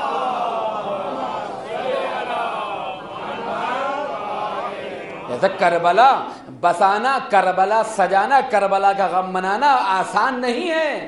جیسا کربلا بسانا، کربلا سجانا، کربلا کا غم منانا آسان نہیں ہے،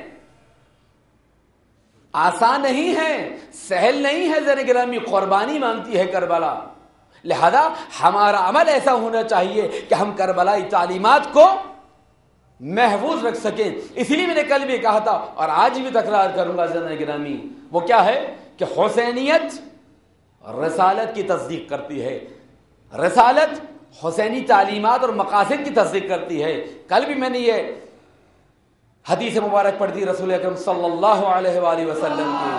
آسان نہیں ہے، سہل نہیں ہے. ذرا گرامی قربانی مانگتی ہے کربلا. لہذا ہمارا عمل ایسا ہونا چاہیے کہ ہم کربلائی تعلیمات کو محفوظ رکھ سکیں. اسی لیے میں نے کل بھی کہا تھا اور آج بھی تکرار کروں گا عزیزان گرامی، وہ کیا ہے کہ حسینیت رسالت کی تصدیق کرتی ہے، رسالت حسینی تعلیمات اور مقاصد کی تصدیق کرتی ہے. کل بھی میں نے یہ حدیث مبارک پڑھ دی رسول اکرم صلی اللہ علیہ وآلہ وسلم کی.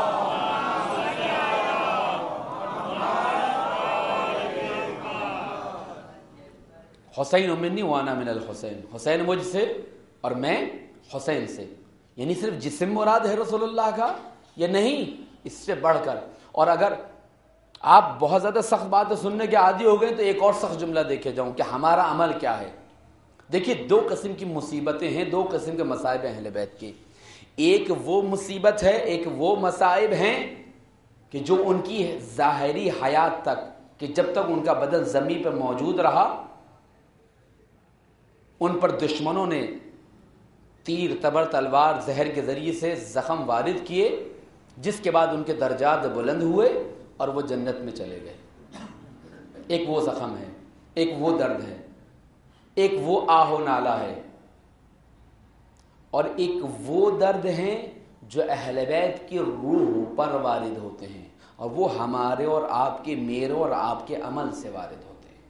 حسین منی وانا من الحسین، حسین مجھ سے اور میں حسین سے. یعنی صرف جسم مراد ہے رسول اللہ کا یا نہیں، اس سے بڑھ کر. اور اگر آپ بہت زیادہ سخت باتیں سننے کے عادی ہو گئے تو ایک اور سخت جملہ دیکھے جاؤں کہ ہمارا عمل کیا ہے. دیکھیے دو قسم کی مصیبتیں ہیں، دو قسم کے مصائب ہیں اہل بیت کی. ایک وہ مصیبت ہے، ایک وہ مصائب ہیں کہ جو ان کی ظاہری حیات تک، کہ جب تک ان کا بدن زمین پر موجود رہا ان پر دشمنوں نے تیر، تبر، تلوار، زہر کے ذریعے سے زخم وارد کیے، جس کے بعد ان کے درجات بلند ہوئے اور وہ جنت میں چلے گئے. ایک وہ زخم ہے، ایک وہ درد ہے، ایک وہ آہ و نالہ ہے، اور ایک وہ درد ہیں جو اہل بیت کی روح پر وارد ہوتے ہیں، اور وہ ہمارے اور آپ کے، میرے اور آپ کے عمل سے وارد ہوتے ہیں۔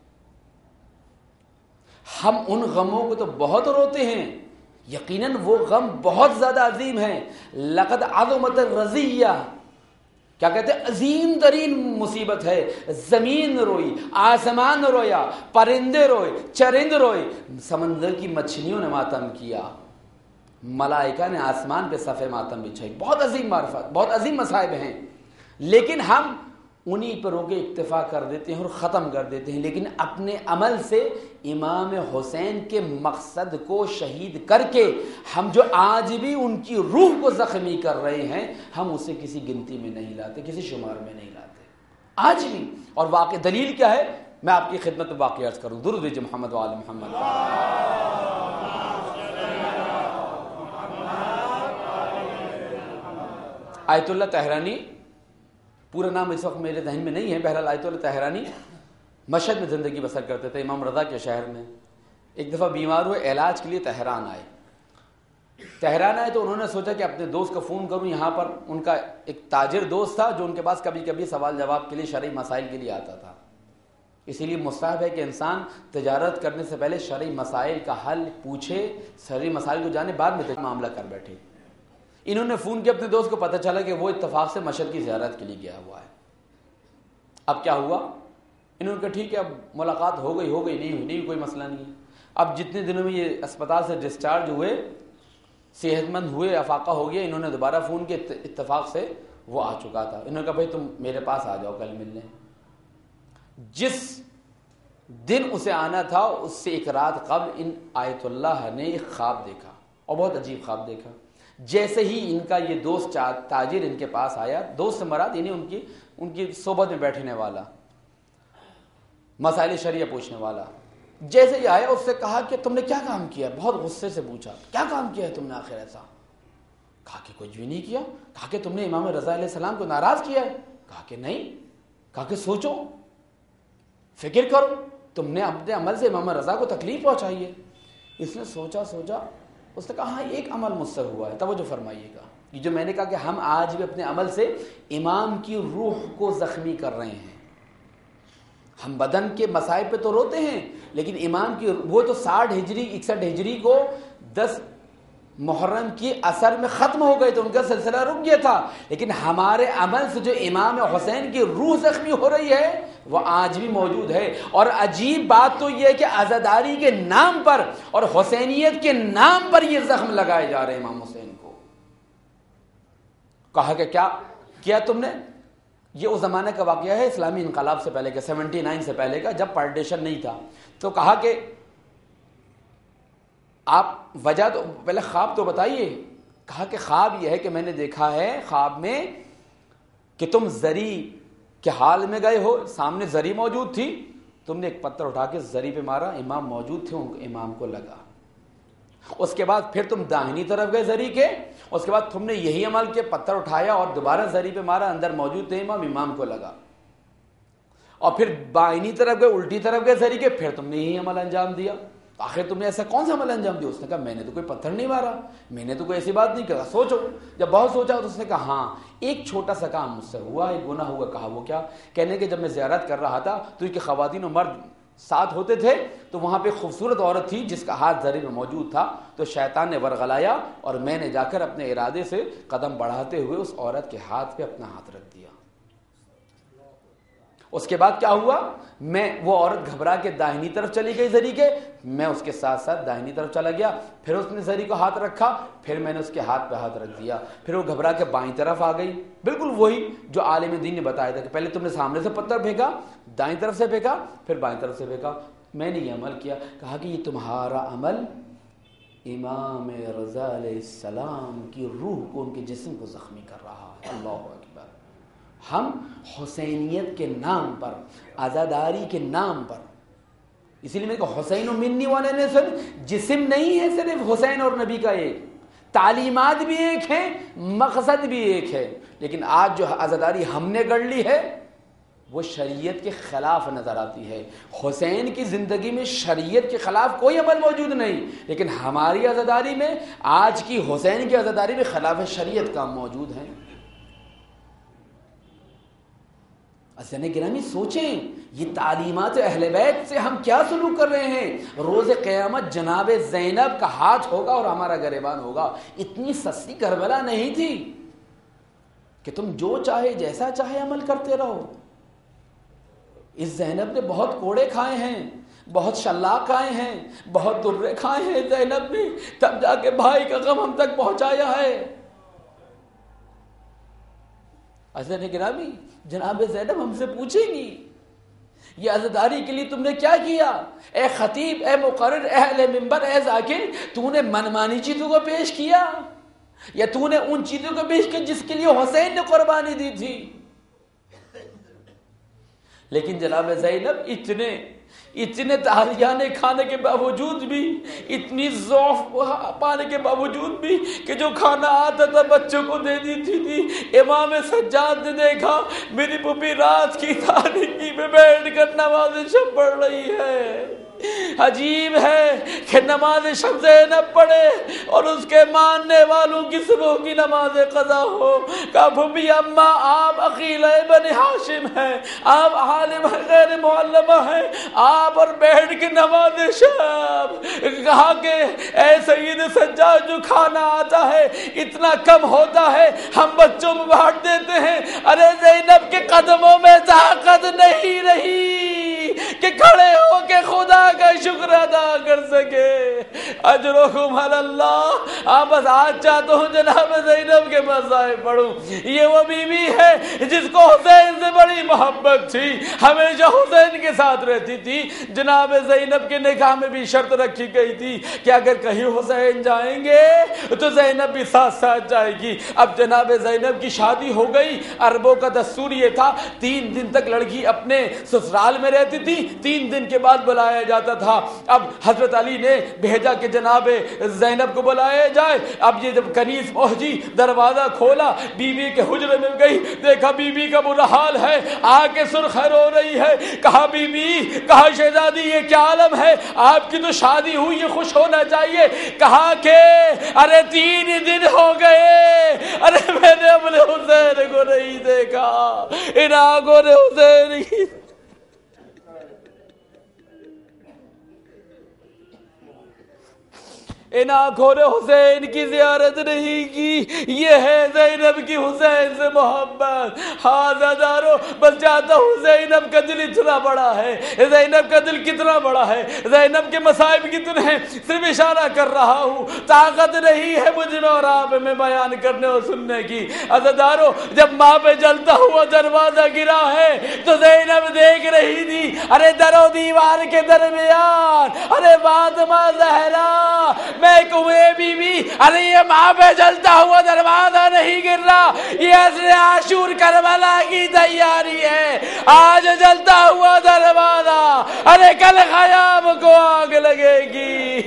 ہم ان غموں کو تو بہت روتے ہیں، یقیناً وہ غم بہت زیادہ عظیم ہے۔ لقد عظمت الرزیہ، کیا کہتے ہیں؟ عظیم ترین مصیبت ہے۔ زمین روئی، آسمان رویا، پرندے روئے، چرند روئے، سمندر کی مچھلیوں نے ماتم کیا، ملائکہ نے آسمان پہ صف ماتم بچھائی۔ بہت عظیم معرفت، بہت عظیم مصائب ہیں، لیکن ہم انہی پر رو کے اکتفا کر دیتے ہیں اور ختم کر دیتے ہیں، لیکن اپنے عمل سے امام حسین کے مقصد کو شہید کر کے ہم جو آج بھی ان کی روح کو زخمی کر رہے ہیں، ہم اسے کسی گنتی میں نہیں لاتے، کسی شمار میں نہیں لاتے آج بھی۔ اور واقع دلیل کیا ہے؟ میں آپ کی خدمت میں واقعہ عرض کروں، درود بھیجئے محمد و آل محمد۔ آیت اللہ طہرانی، پورا نام اس وقت میرے ذہن میں نہیں ہے، بہرحال آیت اللہ طہرانی مشہد میں زندگی بسر کرتے تھے، امام رضا کے شہر میں۔ ایک دفعہ بیمار ہوئے، علاج کے لیے تہران آئے۔ تہران آئے تو انہوں نے سوچا کہ اپنے دوست کو فون کروں، یہاں پر ان کا ایک تاجر دوست تھا جو ان کے پاس کبھی کبھی سوال جواب کے لیے، شرعی مسائل کے لیے آتا تھا۔ اسی لیے مستحب ہے کہ انسان تجارت کرنے سے پہلے شرعی مسائل کا حل پوچھے، شرعی مسائل کو جانے، بعد میں معاملہ کر بیٹھے۔ انہوں نے فون کیا اپنے دوست کو، پتہ چلا کہ وہ اتفاق سے مشہد کی زیارت کے لیے گیا ہوا ہے۔ اب کیا ہوا؟ انہوں نے کہا ٹھیک ہے، اب ملاقات ہو گئی ہو گئی نہیں ہوئی نہیں، کوئی مسئلہ نہیں ہے۔ اب جتنے دنوں میں یہ اسپتال سے ڈسچارج ہوئے، صحت مند ہوئے، افاقہ ہو گیا، انہوں نے دوبارہ فون کے اتفاق سے وہ آ چکا تھا۔ انہوں نے کہا بھائی تم میرے پاس آ جاؤ کل ملنے۔ جس دن اسے آنا تھا اس سے ایک رات قبل ان آیت اللہ نے ایک خواب دیکھا، اور بہت عجیب خواب دیکھا۔ جیسے ہی ان کا یہ دوست تاجر ان کے پاس آیا، دوست مراد یعنی ان کی ان کی صحبت میں بیٹھنے والا، مسائل شریعہ پوچھنے والا، جیسے ہی آیا اس سے کہا کہ تم نے کیا کام کیا؟ بہت غصے سے پوچھا کیا کام کیا ہے تم نے آخر ایسا؟ کہا کہ کچھ بھی نہیں کیا۔ کہا کہ تم نے امام رضا علیہ السلام کو ناراض کیا ہے؟ کہا کہ نہیں۔ کہا کہ سوچو، فکر کرو، تم نے اپنے عمل سے امام رضا کو تکلیف پہنچائی ہے۔ اس نے سوچا سوچا، اس نے کہا ہاں ایک عمل مجھ سے ہوا ہے، توجہ فرمائیے گا، یہ جو میں نے کہا کہ ہم آج بھی اپنے عمل سے امام کی روح کو زخمی کر رہے ہیں۔ ہم بدن کے مصائب پہ تو روتے ہیں، لیکن امام کی وہ تو ساٹھ ہجری اکسٹھ ہجری کو دس محرم کی اثر میں ختم ہو گئے تو ان کا سلسلہ رک گیا تھا، لیکن ہمارے عمل سے جو امام حسین کی روح زخمی ہو رہی ہے وہ آج بھی موجود ہے۔ اور عجیب بات تو یہ ہے کہ عزاداری کے نام پر اور حسینیت کے نام پر یہ زخم لگائے جا رہے ہیں امام حسین کو۔ کہا کہ کیا کیا تم نے؟ یہ اس زمانے کا واقعہ ہے، اسلامی انقلاب سے پہلے کا، سیونٹی نائن سے پہلے کا، جب پارٹیشن نہیں تھا۔ تو کہا کہ آپ وجہ تو پہلے خواب تو بتائیے۔ کہا کہ خواب یہ ہے کہ میں نے دیکھا ہے خواب میں کہ تم زری کے حال میں گئے ہو، سامنے زری موجود تھی، تم نے ایک پتھر اٹھا کے زری پہ مارا، امام موجود تھے، امام کو لگا۔ اس کے بعد پھر تم داہنی طرف گئے زری کے، اس کے بعد تم نے یہی عمل کے پتھر اٹھایا اور دوبارہ زری پہ مارا، اندر موجود تھے امام، امام کو لگا۔ اور پھر بائنی طرف گئے، الٹی طرف گئے زری کے، پھر تم نے یہی عمل انجام دیا۔ آخر تم نے ایسا کون سا عمل انجام دیا؟ اس نے کہا میں نے تو کوئی پتھر نہیں مارا، میں نے تو کوئی ایسی بات نہیں کہا۔ سوچو، جب بہت سوچا تو اس نے کہا ہاں ایک چھوٹا سا کام مجھ سے ہوا، ایک گناہ ہوا۔ کہا وہ کیا؟ کہنے کہ جب میں زیارت کر رہا تھا تو ایک خواتین و مرد ساتھ ہوتے تھے، تو وہاں پہ خوبصورت عورت تھی جس کا ہاتھ زری میں موجود تھا، تو شیطان نے ورغلایا اور میں نے جا کر اپنے ارادے سے قدم بڑھاتے ہوئے اس عورت کے ہاتھ پہ اپنا ہاتھ رکھ دیا۔ اس کے بعد کیا ہوا؟ میں وہ عورت گھبرا کے داہنی طرف چلی گئی زری کے، میں اس کے ساتھ ساتھ داہنی طرف چلا گیا، پھر اس نے زری کو ہاتھ رکھا، پھر میں نے اس کے ہاتھ پہ ہاتھ رکھ دیا، پھر وہ گھبرا کے بائیں طرف آ گئی۔ بالکل وہی جو عالم دین نے بتایا تھا کہ پہلے تم نے سامنے سے پتھر پھینکا، دائیں طرف سے پھینکا، پھر بائیں طرف سے پھینکا، میں نے یہ عمل کیا۔ کہا کہ یہ تمہارا عمل امام رضا علیہ السلام کی روح کو، ان کے جسم کو زخمی کر رہا ہے۔ اللہ اکبر۔ ہم حسینیت کے نام پر، عزاداری کے نام پر، اسی لیے میں کہ حسین و منی والے نے سن، جسم نہیں ہے صرف حسین اور نبی کا ایک، تعلیمات بھی ایک ہیں، مقصد بھی ایک ہے، لیکن آج جو عزاداری ہم نے گڑھ لی ہے وہ شریعت کے خلاف نظر آتی ہے۔ حسین کی زندگی میں شریعت کے خلاف کوئی عمل موجود نہیں، لیکن ہماری عزاداری میں، آج کی حسین کی عزاداری میں خلاف شریعت کام موجود ہیں۔ عزیزان گرامی سوچیں، یہ تعلیمات اہل بیت سے ہم کیا سلوک کر رہے ہیں؟ روز قیامت جناب زینب کا ہاتھ ہوگا اور ہمارا گریبان ہوگا۔ اتنی سستی کربلا نہیں تھی کہ تم جو چاہے جیسا چاہے عمل کرتے رہو۔ اس زینب نے بہت کوڑے کھائے ہیں، بہت شلاق کھائے ہیں، بہت درے کھائے ہیں زینب نے، تب جا کے بھائی کا غم ہم تک پہنچایا ہے۔ عزیزان گرامی، جناب زینب ہم سے پوچھیں گی یہ عزاداری کے لیے تم نے کیا کیا؟ اے خطیب، اے مقرر، اے اہل منبر، اے ذاکر، تو نے منمانی چیزوں کو پیش کیا یا تو نے ان چیزوں کو پیش کیا جس کے لیے حسین نے قربانی دی تھی؟ لیکن جناب زینب اتنے اتنے تالیانے کھانے کے باوجود بھی، اتنی ضعف پانے کے باوجود بھی کہ جو کھانا آتا تھا بچوں کو دے دیتی تھی۔ امام سجاد نے دیکھا میری پھوپھی رات کی تاریکی میں بیٹھ کر نماز شب پڑھ رہی ہے، عجیب ہے کہ نماز شب زینب پڑھے اور اس کے ماننے والوں کی صبح کی نماز قضا ہو۔ کہا پھوپھی اماں آپ عقیلہ بن ہاشم ہیں، آپ عالم غیر معلمہ ہیں، آپ اور بیٹھ کے نماز شب۔ کہا کہ اے سید سجاد، جو کھانا آتا ہے اتنا کم ہوتا ہے، ہم بچوں میں بانٹ دیتے ہیں۔ ارے زینب کے قدموں میں طاقت نہیں رہی کہ کھڑے ہو کے خدا کا شکر ادا کر سکے۔ اجرکم علی اللہ۔ آپ بس آج چاہتا ہوں جناب زینب کے مصائب پڑھوں۔ یہ وہ بیوی ہے جس کو حسین سے بڑی محبت تھی، ہمیشہ حسین کے ساتھ رہتی تھی۔ جناب زینب کے نکاح میں بھی شرط رکھی گئی تھی کہ اگر کہیں حسین جائیں گے تو زینب بھی ساتھ ساتھ جائے گی۔ اب جناب زینب کی شادی ہو گئی۔ عربوں کا دستور یہ تھا تین دن تک لڑکی اپنے سسرال میں رہتی تھی، تین دن کے بعد بلایا جاتا تھا۔ اب حضرت علی نے بھیجا کہ جناب زینب کو بلایا جائے۔ اب یہ جب کنیز پہنچی، دروازہ کھولا، بیوی کے حجرے میں گئی، دیکھا بیوی کا برا حال ہے، آ کے سرخ رو رہی ہے۔ کہا بیوی، کہا شہزادی یہ کیا عالم ہے؟ آپ کی تو شادی ہوئی ہے، خوش ہونا چاہیے۔ کہا کہ ارے تین دن ہو گئے، ارے میں نے اپنے حسین کو نہیں دیکھا، ان آنکھوں نے حسین کی ان آنکھوں نے حسین کی زیارت نہیں کی۔ یہ ہے زینب کی حسین سے محبت۔ ہاں زادارو، بس چاہتا ہوں زینب کا دل اتنا بڑا ہے، زینب کا دل کتنا بڑا ہے، زینب کے مصائب کتنے ہیں، صرف اشارہ کر رہا ہوں، طاقت نہیں ہے مجھ میں اور آپ میں بیان کرنے اور سننے کی۔ عزادارو، جب ماں پہ جلتا ہوا دروازہ گرا ہے تو زینب دیکھ رہی تھی، ارے در و دیوار کے درمیان، ارے فاطمہ زہرا میں کنویں بی بی، ارے یہ ماں پہ جلتا ہوا دروازہ نہیں گر رہا، یہ عصر عاشور کربلا کی تیاری ہے۔ آج جلتا ہوا دروازہ، ارے کل خیام کو آگ لگے گی۔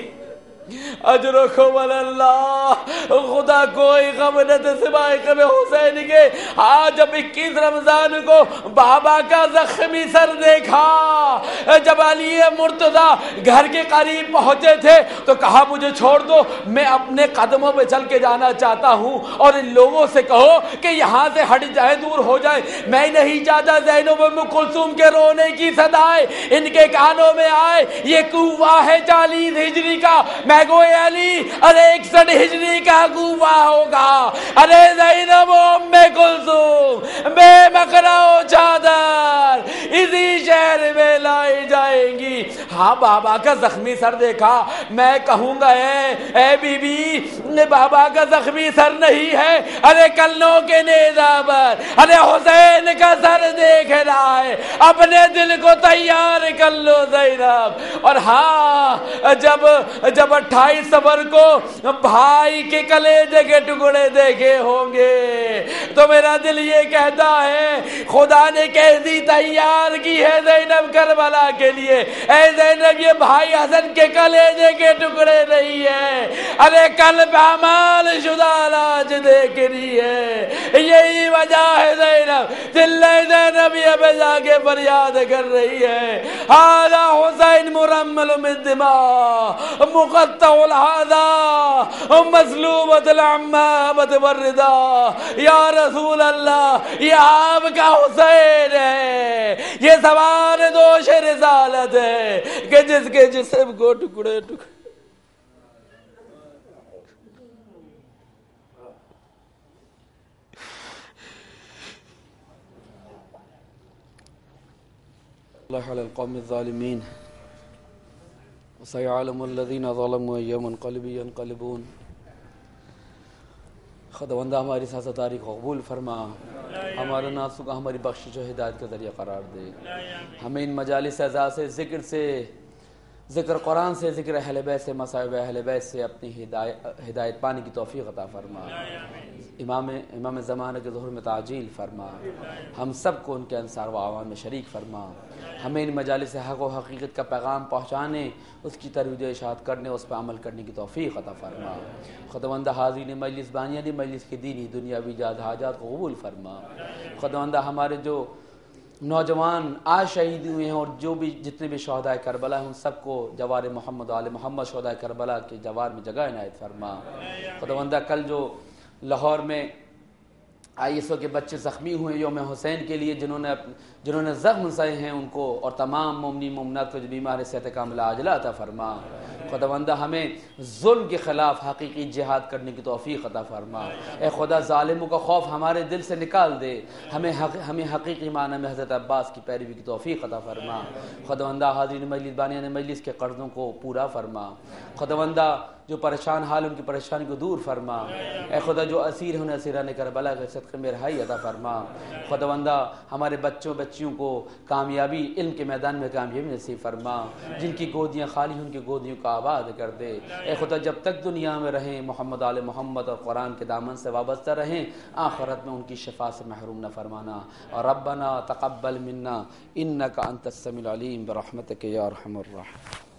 اجرکم علی اللہ۔ خدا کوئی غم نہ سوائے غم حسین کے۔ آج جب اکیس رمضان کو بابا کا زخمی سر دیکھا، جب علی مرتضی گھر کے قریب پہنچے تھے تو کہا مجھے چھوڑ دو، میں اپنے قدموں پہ چل کے جانا چاہتا ہوں، اور ان لوگوں سے کہو کہ یہاں سے ہٹ جائے، دور ہو جائے، میں نہیں چاہتا زینب ام کلثوم کے رونے کی صدائیں ان کے کانوں میں آئے۔ یہ کوفہ ہے چالیس ہجری کا، میں گوئے علی ارے اکسٹھ ہجری کا کوفہ ہوگا۔ ارے زینب ام کلثوم بے مکرہ و چادر اسی شہر میں لائی جائیں گی۔ ہاں بابا کا زخمی سر دیکھا، میں کہوں گا اے اے بی بی، بابا کا زخمی سر نہیں ہے، ارے کلوں کے نیزہ پر ارے حسین کا سر دیکھ رہا ہے، اپنے دل کو تیار کر لو زینب۔ اور ہاں جب جب اٹھائیس صفر کو بھائی کے کلیجے کے ٹکڑے دیکھے ہوں گے تو میرا دل یہ کہتا ہے خدا نے کیسی تیار کی ہے زینب کربلا کے لیے۔ اے زینب یہ بھائی حسن کے کلیجے کے ٹکڑے نہیں ہے، ارے قلب اعمال شدہ لاج دیکھ رہی ہے، یہی وجہ ہے زینب چلے زینب یہ پہ جا کے فریاد کر رہی ہے، ہذا حسین مرمل من دماء مقطع الحاذا مسلوبۃ العمامۃ والردا، یا رسول اللہ یہ آپ کا حسین ہے، یہ سوار دوش رسالت ہے کہ جس کے جسم کو ٹکڑے ٹکڑے اللہ علی القوم الظالمین وسيعلم الذين ظلموا أي منقلب ينقلبون۔ خداوندہ ہماری سیاست تاریخ کو قبول فرما، ہمارا ناسوں کو ہماری بخشش و ہدایت کا ذریعہ قرار دے، ہمیں ان مجالس اعزاز سے ذکر سے ذکر قرآن سے ذکر اہل بیت سے مصائب اہل بیت سے اپنی ہدایت ہدایت پانے کی توفیق عطا فرما، امام امام زمانہ کے ظہور میں تعجیل فرما، ہم سب کو ان کے انصار و اعوان میں شریک فرما، ہمیں ان مجالس حق و حقیقت کا پیغام پہنچانے، اس کی ترویج و اشاعت کرنے، اس پہ عمل کرنے کی توفیق عطا فرما۔ خداوندہ حاضرین مجلس بانیانی مجلس کی دینی دنیاوی جاد حاجات کو قبول فرما۔ خداوندہ ہمارے جو نوجوان آج شہید ہوئے ہیں اور جو بھی جتنے بھی شہداء کربلا ہیں ان سب کو جوار محمد آل محمد شہداء کربلا کے جوار میں جگہ عنایت فرما۔ خداوندہ کل جو لاہور میں آئی ایس او کے بچے زخمی ہوئے یوم حسین کے لیے، جنہوں نے جنہوں نے زخم سہے ہیں ان کو اور تمام مومنین مومنات کو جو بیمار صحت کاملہ عاجلہ عطا فرما۔ خداوندہ ہمیں ظلم کے خلاف حقیقی جہاد کرنے کی توفیق عطا فرما۔ اے خدا ظالموں کا خوف ہمارے دل سے نکال دے، ہمیں حق ہمیں حقیقی معنی میں حضرت عباس کی پیروی کی توفیق عطا فرما۔ خداوندہ حاضرین مجلس بانیان مجلس کے قرضوں کو پورا فرما۔ خداوندہ جو پریشان حال ان کی پریشانی کو دور فرما۔ اے خدا جو اسیر ہیں انہیں اسیران کربلا کے صدقے میں رہائی عطا فرما۔ خداوندہ ہمارے بچوں بچیوں کو کامیابی علم کے میدان میں کامیابی نصیب فرما، جن کی گودیاں خالی ہیں ان کی گودیوں کا آباد کر دے۔ اے خدا جب تک دنیا میں رہیں محمد آل محمد اور قرآن کے دامن سے وابستہ رہیں، آخرت میں ان کی شفاعت سے محروم نہ فرمانا۔ اور ربنا تقبل منا انک انت السمیع العلیم برحمتک یا ارحم الراحمین۔